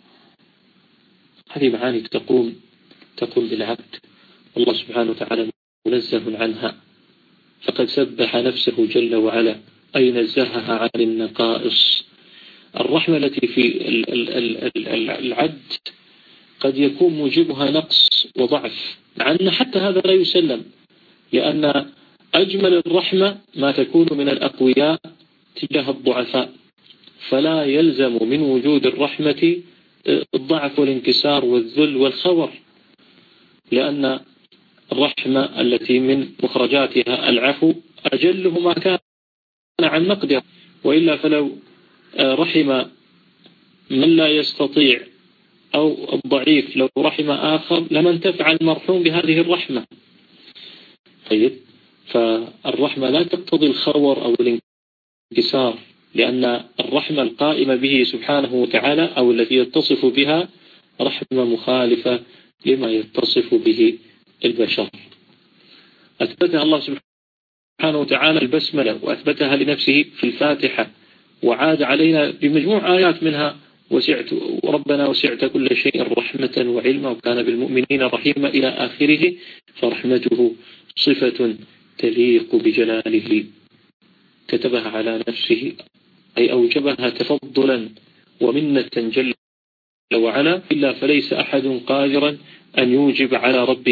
Speaker 1: هذه معاني تقوم تقوم بالعبد، والله سبحانه وتعالى منزه عنها، فقد سبح نفسه جل وعلا أي نزهها عن النقائص. الرحمة التي في العبد قد يكون موجبها نقص وضعف، مع أن حتى هذا لا يسلم، لأن أجمل الرحمة ما تكون من الأقوياء تجاه الضعفاء، فلا يلزم من وجود الرحمة الضعف والانكسار والذل والخور، لأن الرحمة التي من مخرجاتها العفو أجله ما كان عن مقدر، وإلا فلو رحم من لا يستطيع أو الضعيف لو رحم آخر لما انتفع المرحوم بهذه الرحمة. طيب، فالرحمة لا تقتضي الخور أو الانكسار، لأن الرحمة القائمة به سبحانه وتعالى أو التي يتصف بها رحمة مخالفة لما يتصف به البشر. أثبتها الله سبحانه وتعالى البسملة، وأثبتها لنفسه في الفاتحة، وعاد علينا بمجموع آيات منها وسعت ربنا وسعت كل شيء رحمة وعلما وكان بالمؤمنين رحيما إلى آخره. فرحمته صفة تليق بجلاله، كتبها على نفسه أي أوجبها تفضلا ومنة جل وعلا، إلا فليس أحد قادرا أن يوجب على ربنا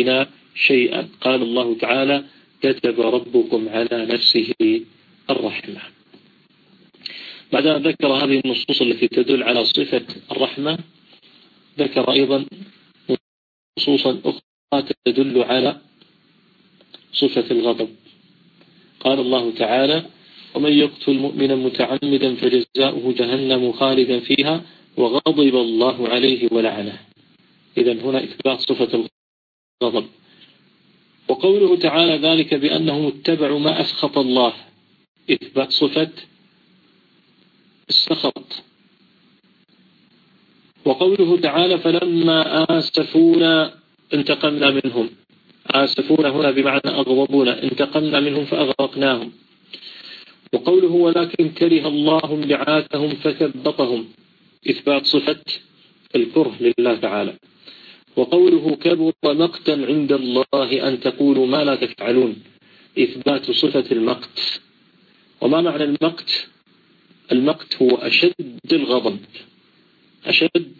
Speaker 1: شيئا. قال الله تعالى كتب ربكم على نفسه الرحمة. بعد أن ذكر هذه النصوص التي تدل على صفة الرحمة ذكر أيضا نصوصا أخرى تدل على صفة الغضب. قال الله تعالى ومن يقتل مؤمنا متعمدا فجزاؤه جهنم خالدا فيها وغضب الله عليه ولعنه. إذن هنا إثبات صفة الغضب. وقوله تعالى ذلك بأنهم اتبعوا ما أسخط الله، إثبات صفة السخط. وقوله تعالى فلما آسفونا انتقمنا منهم، آسفونا هنا بمعنى أغضبونا، انتقمنا منهم فأغرقناهم. وقوله ولكن كره الله بعاثهم فثبطهم، إثبات صفة الكره لله تعالى. وقوله كبر مقتا عند الله أن تقولوا ما لا تفعلون، إثبات صفة المقت. وما معنى المقت؟ المقت هو أشد الغضب، أشد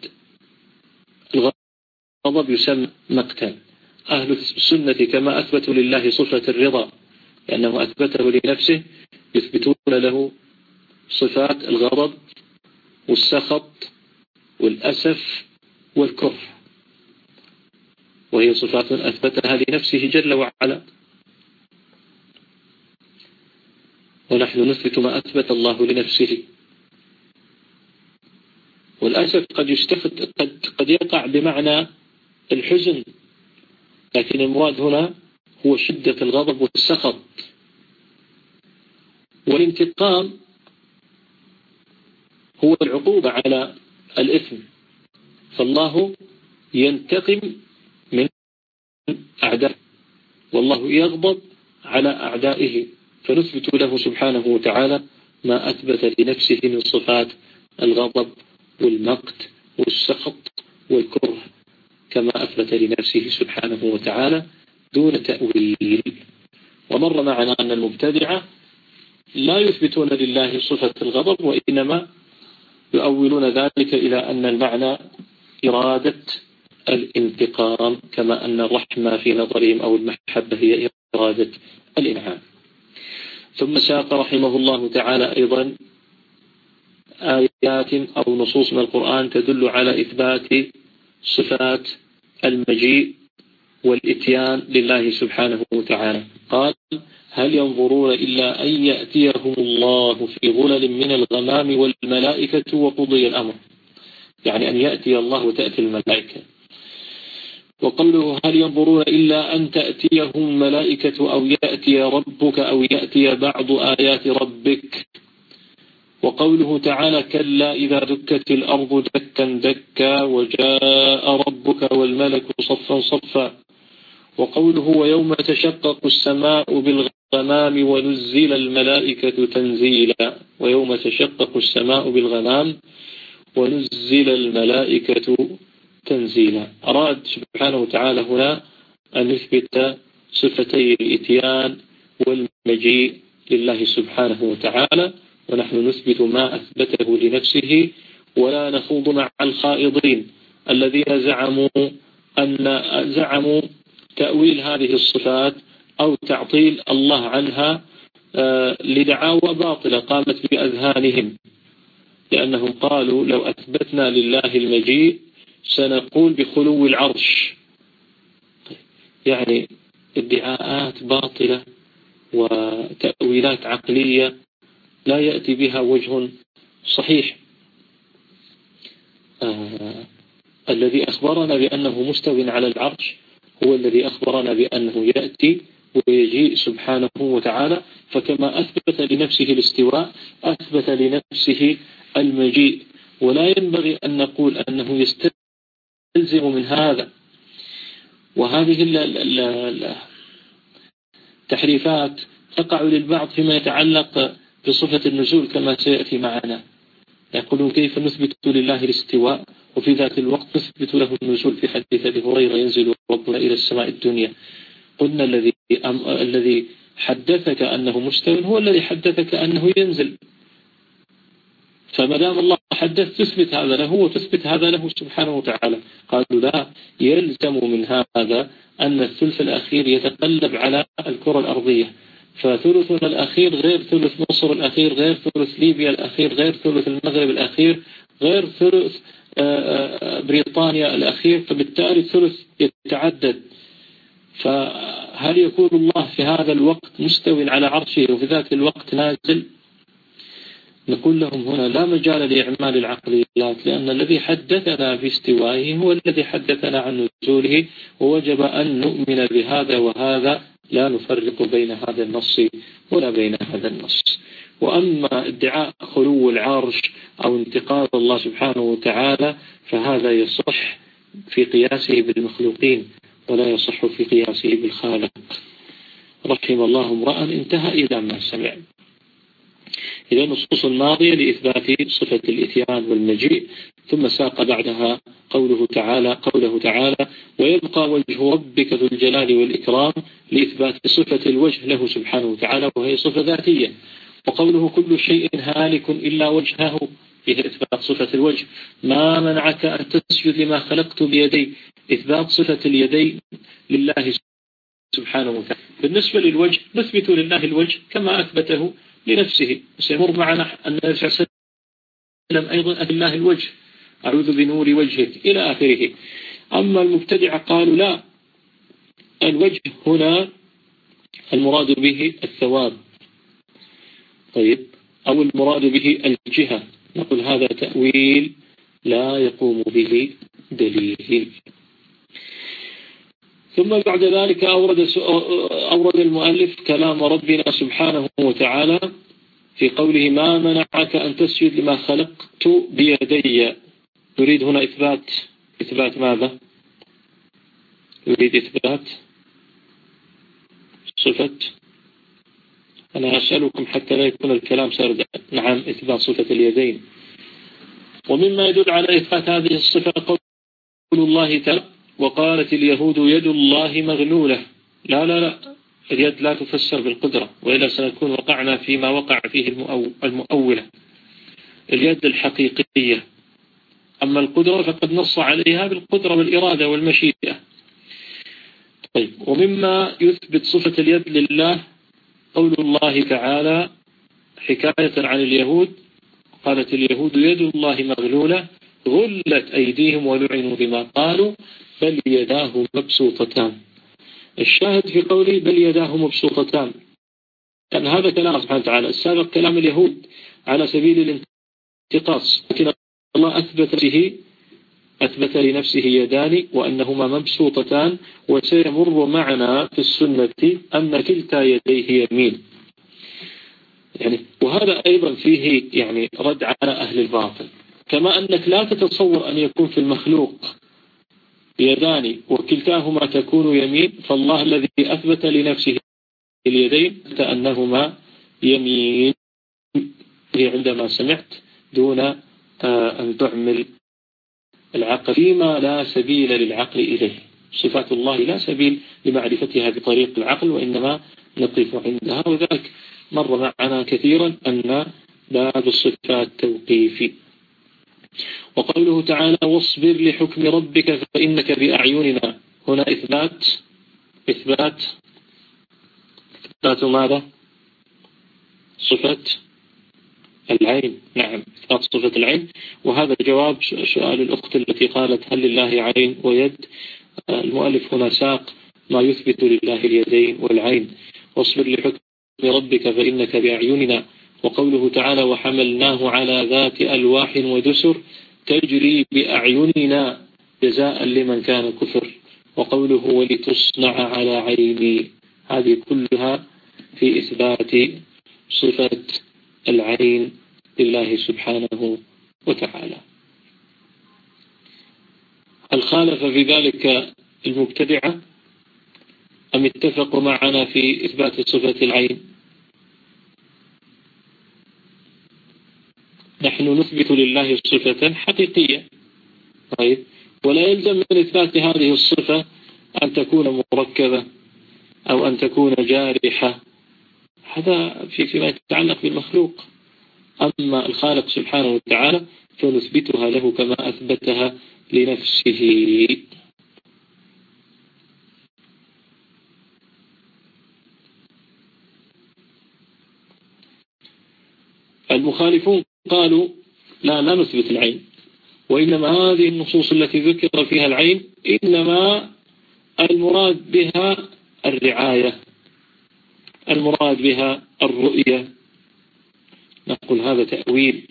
Speaker 1: الغضب يسمى مقتا. أهل السنة كما أثبتوا لله صفة الرضا لأنه أثبته لنفسه، يثبتون له صفات الغضب والسخط والأسف والكره، وهي صفات أثبتها لنفسه جل وعلا، ونحن نثبت ما أثبت الله لنفسه. والأسف قد يستخد قد, قد يقع بمعنى الحزن، لكن المراد هنا هو شدة الغضب والسخط. والانتقام هو العقوبة على الإثم، فالله ينتقم من أعدائه والله يغضب على أعدائه، فنثبت له سبحانه وتعالى ما أثبت لنفسه من صفات الغضب والمقت والسخط والكره كما أثبت لنفسه سبحانه وتعالى دون تأويل. ومر معنا أن المبتدعة لا يثبتون لله صفة الغضب، وإنما يؤولون ذلك إلى أن المعنى إرادة الانتقام، كما أن الرحمة في نظرهم أو المحبة هي إرادة الإنعام. ثم ساق رحمه الله تعالى أيضا آيات أو نصوص من القرآن تدل على إثبات صفات المجيء والإتيان لله سبحانه وتعالى. قال هل ينظرون إلا أن يأتيهم الله في ظلل من الغمام والملائكة وقضي الأمر، يعني أن يأتي الله وتأتي الملائكة. وقوله هل ينظرون إلا أن تأتيهم ملائكة أو يأتي ربك أو يأتي بعض آيات ربك. وقوله تعالى كلا إذا دكت الأرض دكا دكا وجاء ربك والملك صفا صفا. وقوله ويوم تشقق السماء بالغمام ونزل الملائكة تنزيلا، ويوم تشقق السماء بالغمام ونزل الملائكة تنزيلا. أراد سبحانه وتعالى هنا أن يثبت صفتي الإتيان والمجيء لله سبحانه وتعالى، ونحن نثبت ما أثبته لنفسه ولا نخوض مع الخائضين الذين زعموا أن زعموا تأويل هذه الصفات أو تعطيل الله عنها لدعاوى باطلة قامت بأذهانهم، لأنهم قالوا لو أثبتنا لله المجيء سنقول بخلو العرش. يعني ادعاءات باطلة وتأويلات عقلية لا يأتي بها وجه صحيح. آه الذي أخبرنا بأنه مستو على العرش هو الذي أخبرنا بأنه يأتي ويجيء سبحانه وتعالى، فكما أثبت لنفسه الاستواء أثبت لنفسه المجيء، ولا ينبغي أن نقول أنه يستلزم من هذا. وهذه التحريفات تقع للبعض فيما يتعلق بصفة النزول كما سيأتي معنا، يقولون كيف نثبت لله الاستواء وفي ذات الوقت نثبت له النزول. في حديث أبي هريرة ينزل ربنا إلى السماء الدنيا، قلنا الذي الذي حدثك أنه مستوى هو الذي حدثك أنه ينزل، فما دام الله حدث تثبت هذا له وتثبت هذا له سبحانه وتعالى. قالوا لا، يلزم من هذا أن الثلث الأخير يتقلب على الكرة الأرضية، فثلثنا الأخير غير ثلث مصر الأخير، غير ثلث ليبيا الأخير، غير ثلث المغرب الأخير، غير ثلث بريطانيا الأخير، فبالتالي الثلث يتعدد. فهل يكون الله في هذا الوقت مستوٍ على عرشه وفي ذات الوقت نازل؟ نقول لهم هنا لا مجال لإعمال العقليات، لأن الذي حدثنا باستوائه هو الذي حدثنا عن نزوله، ووجب أن نؤمن بهذا وهذا، لا نفرق بين هذا النص ولا بين هذا النص. وأما ادعاء خلو العرش أو انتقاض الله سبحانه وتعالى فهذا يصح في قياسه بالمخلوقين ولا يصح في قياسه بالخالق. رحم الله امرأ انتهى إلى ما سمع. إذا النصوص الماضية لإثبات صفة الإتيان والمجيء، ثم ساق بعدها قوله تعالى قوله تعالى ويبقى وجه ربك ذو الجلال والإكرام، لإثبات صفة الوجه له سبحانه وتعالى وهي صفة ذاتية. وقوله كل شيء هالك إلا وجهه، فيه إثبات صفة الوجه. ما منعك أن تسجد لما خلقت بيدي، إثبات صفة اليدين لله سبحانه وتعالى. بالنسبة للوجه نثبت لله الوجه كما أثبته لنفسه، سيمر معنا أن النبي صلى الله عليه وسلم أيضا أثبت الله الوجه، أعوذ بنور وجهك إلى آخره. أما المبتدع قالوا لا، الوجه هنا المراد به الثواب، طيب، أو المراد به الجهة. نقول هذا تأويل لا يقوم به دليل. ثم بعد ذلك أورد, أورد المؤلف كلام ربنا سبحانه وتعالى في قوله ما منعك أن تسجد لما خلقت بيدي. يريد هنا إثبات إثبات ماذا؟ يريد إثبات صفة، أنا أسألكم حتى لا يكون الكلام سردا. نعم، إثبات صفة اليدين. ومما يدل على إثبات هذه الصفة قول الله تعالى وقالت اليهود يد الله مغلولة. لا لا لا، اليد لا تفسر بالقدرة، وإلا سنكون وقعنا فيما وقع فيه المؤولة. اليد الحقيقية، أما القدرة فقد نص عليها بالقدرة والإرادة والمشيئة. طيب، ومما يثبت صفة اليد لله قول الله تعالى حكاية عن اليهود قالت اليهود يد الله مغلولة غلت أيديهم ولعنوا بما قالوا بل يداه مبسوطتان. الشاهد في قوله بل يداه مبسوطتان كان هذا كلام سبحانه وتعالى، السابق كلام اليهود على سبيل الانتقاص، لكن الله أثبت له أثبت لنفسه يدان وأنهما مبسوطتان. وسيمر معنا في السنة أن كلتا يديه يمين، يعني وهذا أيضا فيه يعني رد على أهل الباطل. كما أنك لا تتصور أن يكون في المخلوق يدان وكلتاهما تكون يمين، فالله الذي أثبت لنفسه اليدين أنهما يمين عندما سمعت دون أن تعمل العقل فيما لا سبيل للعقل إليه. صفات الله لا سبيل لمعرفتها بطريق العقل، وإنما نقف عندها. وذلك مر معنا كثيرا أن باب الصفات توقيفي. وقوله تعالى واصبر لحكم ربك فإنك بأعيننا، هنا إثبات إثبات إثبات ماذا؟ صفة العين. نعم، إثبات صفة العين. وهذا جواب سؤال الأخت التي قالت هل لله عين ويد. المؤلف هنا ساق ما يثبت لله اليدين والعين. واصبر لحكم ربك فإنك بأعيننا. وقوله تعالى وحملناه على ذات ألواح ودسر تجري بأعيننا جزاء لمن كان كفر. وقوله ولتصنع على عيني، هذه كلها في إثبات صفة العين لله سبحانه وتعالى. هل خالف في ذلك المبتدعة أم اتفقوا معنا في إثبات صفة العين؟ نحن نثبت لله صفة حقيقية، طيب، ولا يلزم من إثبات هذه الصفة أن تكون مركبة أو أن تكون جارحة، هذا في فيما يتعلق بالمخلوق. أما الخالق سبحانه وتعالى فنثبتها له كما أثبتها لنفسه. المخالفون قالوا لا لا نثبت العين، وإنما هذه النصوص التي ذكر فيها العين إنما المراد بها الرعاية، المراد بها الرؤية. نقول هذا تأويل،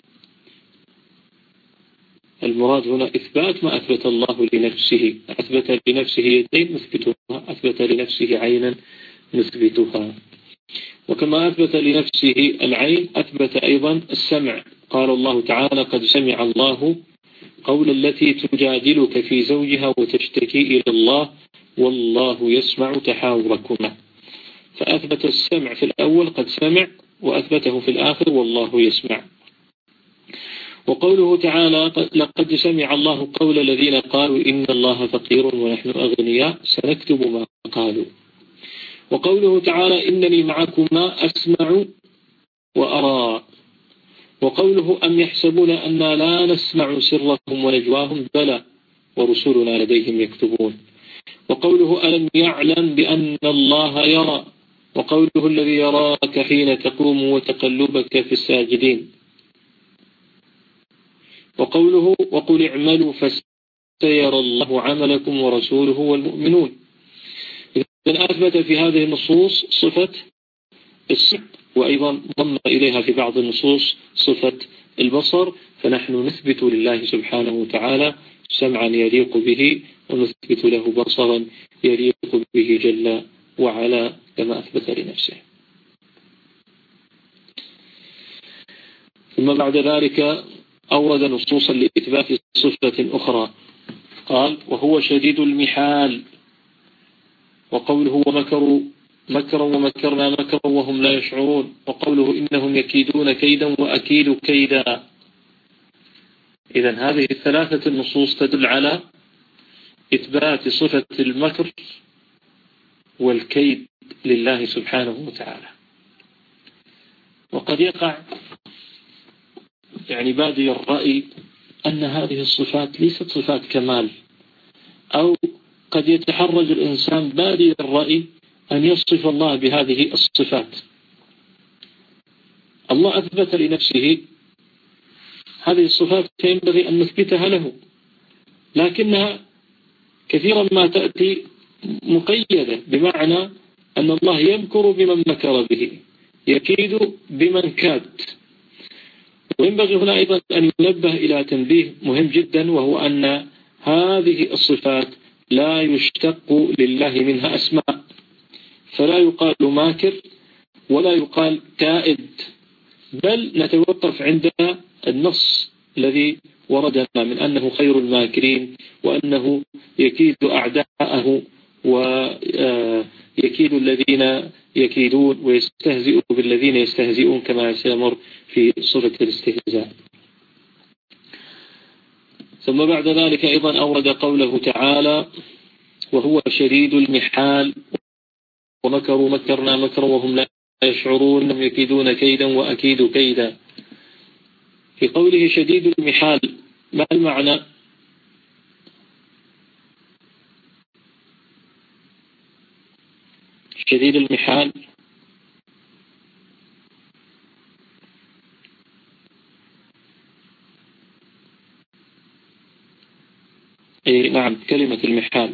Speaker 1: المراد هنا إثبات ما أثبت الله لنفسه. أثبت لنفسه يدين نثبتها، أثبت لنفسه عينا نثبتها. وكما أثبت لنفسه العين أثبت أيضا السمع. قال الله تعالى قد سمع الله قول التي تجادلك في زوجها وتشتكي إلى الله والله يسمع تحاوركما. فأثبت السمع في الأول قد سمع، وأثبته في الآخر والله يسمع. وقوله تعالى لقد سمع الله قول الذين قالوا إن الله فقير ونحن أغنياء سنكتب ما قالوا. وقوله تعالى إنني معكما أسمع وأرى. وقوله أم يحسبون أننا لا نسمع سرهم ونجواهم بلى ورسولنا لديهم يكتبون. وقوله ألم يعلم بأن الله يرى. وقوله الذي يراك حين تقوم وتقلبك في الساجدين. وقوله وقل اعملوا فسيرى الله عملكم ورسوله والمؤمنون. إذن أثبت في هذه النصوص صفة السمع، وأيضا ضم إليها في بعض النصوص صفة البصر. فنحن نثبت لله سبحانه وتعالى سمعا يليق به، ونثبت له بصرا يليق به جل وعلا كما أثبت لنفسه. ثم بعد ذلك أورد نصوصا لإثبات صفة أخرى. قال وهو شديد المحال. وقوله ومكروا مكرا ومكرنا مكرا وهم لا يشعرون. وقوله إنهم يكيدون كيدا وأكيد كيدا. إذن هذه الثلاثة النصوص تدل على إثبات صفة المكر والكيد لله سبحانه وتعالى. وقد يقع يعني بادي الرأي أن هذه الصفات ليست صفات كمال، أو قد يتحرج الإنسان بادي الرأي أن يصف الله بهذه الصفات. الله أثبت لنفسه هذه الصفات فينبغي أن نثبتها له، لكنها كثيرا ما تأتي مقيدة، بمعنى أن الله يمكر بمن مكر به، يكيد بمن كاد. وينبغي هنا أيضا أن ينبه إلى تنبيه مهم جدا، وهو أن هذه الصفات لا يشتق لله منها أسماء، فلا يقال ماكر ولا يقال كائد، بل نتوقف عند النص الذي وردنا من أنه خير الماكرين، وأنه يكيد أعداءه ويكيد الذين يكيدون ويستهزئ بالذين يستهزئون كما سيمر في صفة الاستهزاء. ثم بعد ذلك أيضا أورد قوله تعالى وهو شديد المحال. ومكروا مكرنا مكرا وهم لا يشعرون انهم يكيدون كيدا وأكيد كيدا. في قوله شديد المحال ما المعنى؟ شديد المحال أي نعم كلمة المحال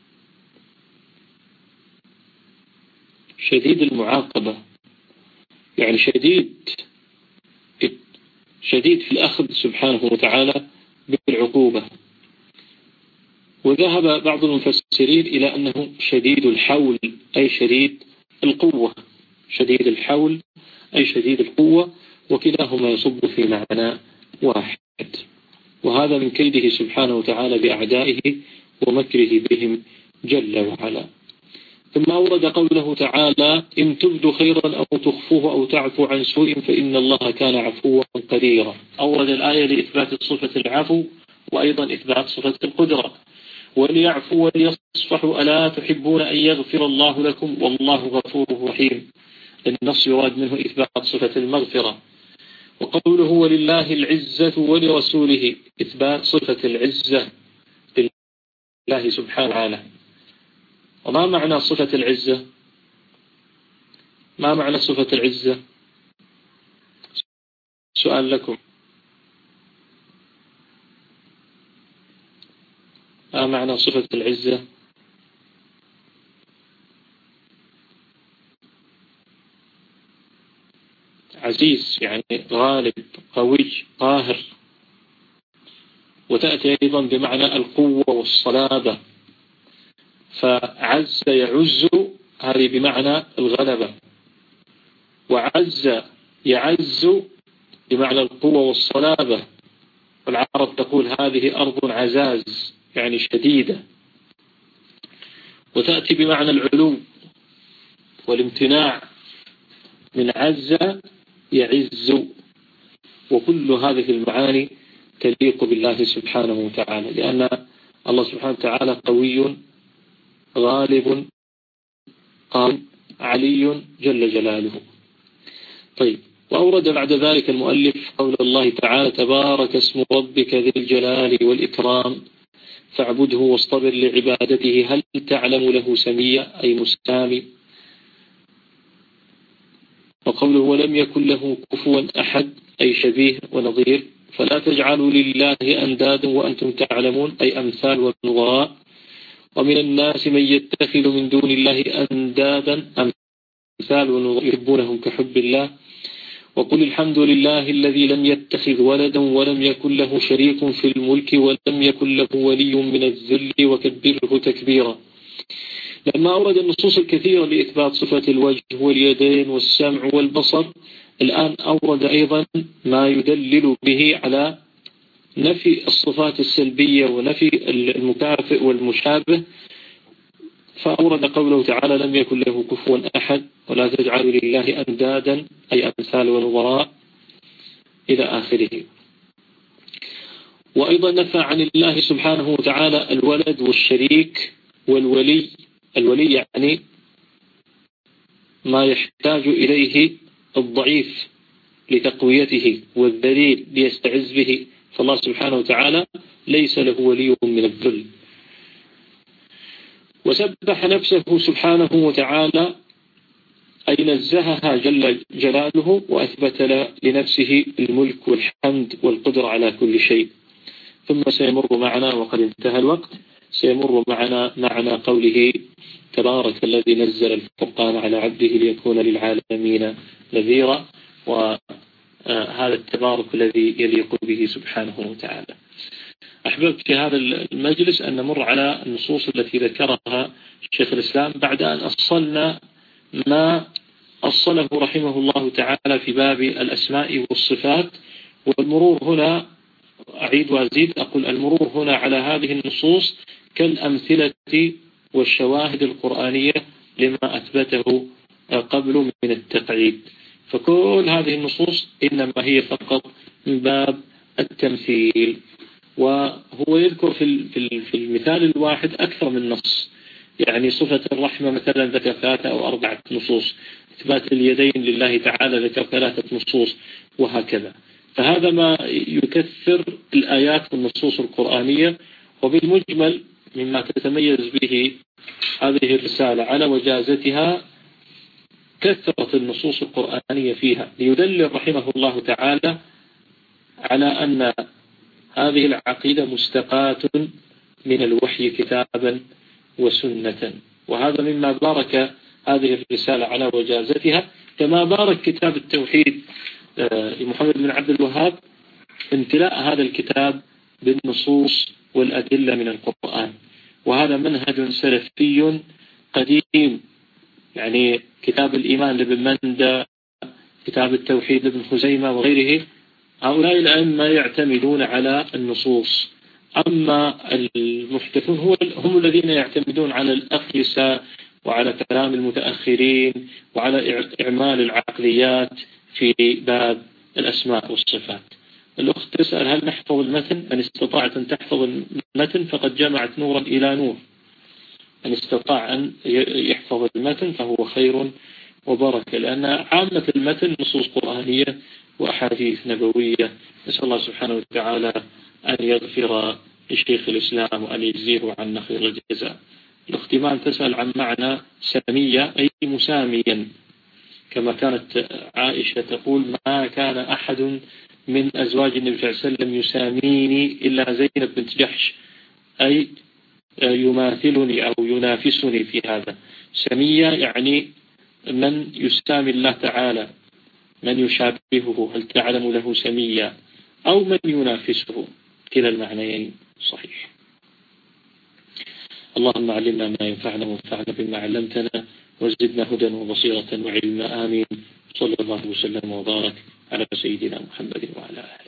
Speaker 1: شديد المعاقبة، يعني شديد شديد في الأخذ سبحانه وتعالى بالعقوبة. وذهب بعض المفسرين إلى أنه شديد الحول أي شديد القوة، شديد الحول أي شديد القوة، وكلاهما يصب في معنى واحد. وهذا من كيده سبحانه وتعالى بأعدائه ومكره بهم جل وعلا. ثم أورد قوله تعالى إن تبدوا خيرا أو تخفوه أو تعفو عن سوء فإن الله كان عفوا قديرا. أورد الآية لإثبات صفة العفو وأيضا إثبات صفة القدرة. وليعفوا وليصفحوا ألا تحبون أن يغفر الله لكم والله غفور رحيم. النص يراد منه إثبات صفة المغفرة. وقوله ولله العزة ولرسوله إثبات صفة العزة لله سبحانه وتعالى. وما معنى صفة العزة؟ ما معنى صفة العزة؟ سؤال لكم، ما معنى صفة العزة؟ عزيز يعني غالب، قوي، قاهر. وتأتي أيضا بمعنى القوة والصلابة، فعز يعز هذه بمعنى الغلبة، وعز يعز بمعنى القوة والصلابة. والعرب تقول هذه أرض عزاز يعني شديدة. وتأتي بمعنى العلو والامتناع، من عز يعز. وكل هذه المعاني تليق بالله سبحانه وتعالى، لأن الله سبحانه وتعالى قوي غالب قام علي جل جلاله. طيب، وأورد بعد ذلك المؤلف قول الله تعالى تبارك اسم ربك ذي الجلال والإكرام فاعبده واصطبر لعبادته هل تعلم له سميا أي مسامي. وقوله ولم يكن له كفوا أحد أي شبيه ونظير فلا تجعلوا لله أندادا وأنتم تعلمون أي أمثال والنظراء. ومن الناس من يتخذ من دون الله أندادا أمثال والنظراء يحبونهم كحب الله. وقل الحمد لله الذي لم يتخذ ولدا ولم يكن له شريك في الملك ولم يكن له ولي من الذل وكبره تكبيرا. لما أورد النصوص الكثيرة لإثبات صفة الوجه واليدين والسمع والبصر، الآن أورد أيضا ما يدلل به على نفي الصفات السلبية ونفي المكافئ والمشابه. فأورد قوله تعالى لم يكن له كفوا أحد ولا تجعلوا لله أندادا أي أمثال ونظراء إلى آخره. وأيضا نفى عن الله سبحانه وتعالى الولد والشريك والولي. الولي يعني ما يحتاج إليه الضعيف لتقويته والذليل ليستعز به، فالله سبحانه وتعالى ليس له ولي من الذل. وسبح نفسه سبحانه وتعالى أي نزهها جل جلاله وأثبت لنفسه الملك والحمد والقدرة على كل شيء. ثم سيمر معنا وقد انتهى الوقت سيمر معنا معنى قوله تبارك الذي نزل الفرقان على عبده ليكون للعالمين نذيرا، وهذا التبارك الذي يليق به سبحانه وتعالى. أحببت في هذا المجلس أن نمر على النصوص التي ذكرها شيخ الإسلام بعد أن أصلنا ما أصله رحمه الله تعالى في باب الأسماء والصفات. والمرور هنا أعيد وأزيد أقول المرور هنا على هذه النصوص كالأمثلة والشواهد القرآنية لما أثبته قبل من التقعيد. فكل هذه النصوص إنما هي فقط من باب التمثيل. وهو يذكر في المثال الواحد أكثر من نص، يعني صفة الرحمة مثلا ذكر ثلاثة أو أربعة نصوص، إثبات اليدين لله تعالى ذكر ثلاثة نصوص، وهكذا. فهذا ما يكثر الآيات والنصوص القرآنية. وبالمجمل مما تتميز به هذه الرسالة على وجازتها كثرة النصوص القرآنية فيها، ليدلل رحمه الله تعالى على أن هذه العقيدة مستقاة من الوحي كتابا وسنة. وهذا مما بارك هذه الرسالة على وجازتها، كما بارك كتاب التوحيد لمحمد بن عبد الوهاب امتلاء هذا الكتاب بالنصوص والأدلة من القرآن. وهذا منهج سلفي قديم، يعني كتاب الإيمان لابن مندى، كتاب التوحيد لابن خزيمة وغيره، هؤلاء الأئمة يعتمدون على النصوص. أما المحدثون هو هم الذين يعتمدون على الأقيسة وعلى كلام المتأخرين وعلى إعمال العقليات في باب الأسماء والصفات. الأخت تسأل هل نحفظ المتن؟ من استطاعت أن تحفظ المتن فقد جمعت نورا إلى نور. من استطاع أن يحفظ المتن فهو خير وبركة، لأن عامة المتن نصوص قرآنية وأحاديث نبوية. نسأل الله سبحانه وتعالى أن يغفر لشيخ الإسلام وأن يجزيه عنا خير الجزاء. الاختمان تسأل عن معنى سمية أي مساميا، كما كانت عائشة تقول ما كان أحد من أزواج النبي صلى الله عليه وسلم يساميني إلا زينب بنت جحش، أي يماثلني أو ينافسني في هذا. سمية يعني من يسامي الله تعالى، من يشابهه، هل تعلم له سمية، أو من ينافسه، كلا المعنيين صحيح. اللهم علمنا ما ينفعنا وانفعنا بما علمتنا وزدنا هدى وبصيرة وعلما. آمين. صلى الله وسلم وبارك على سيدنا محمد وعلى آله.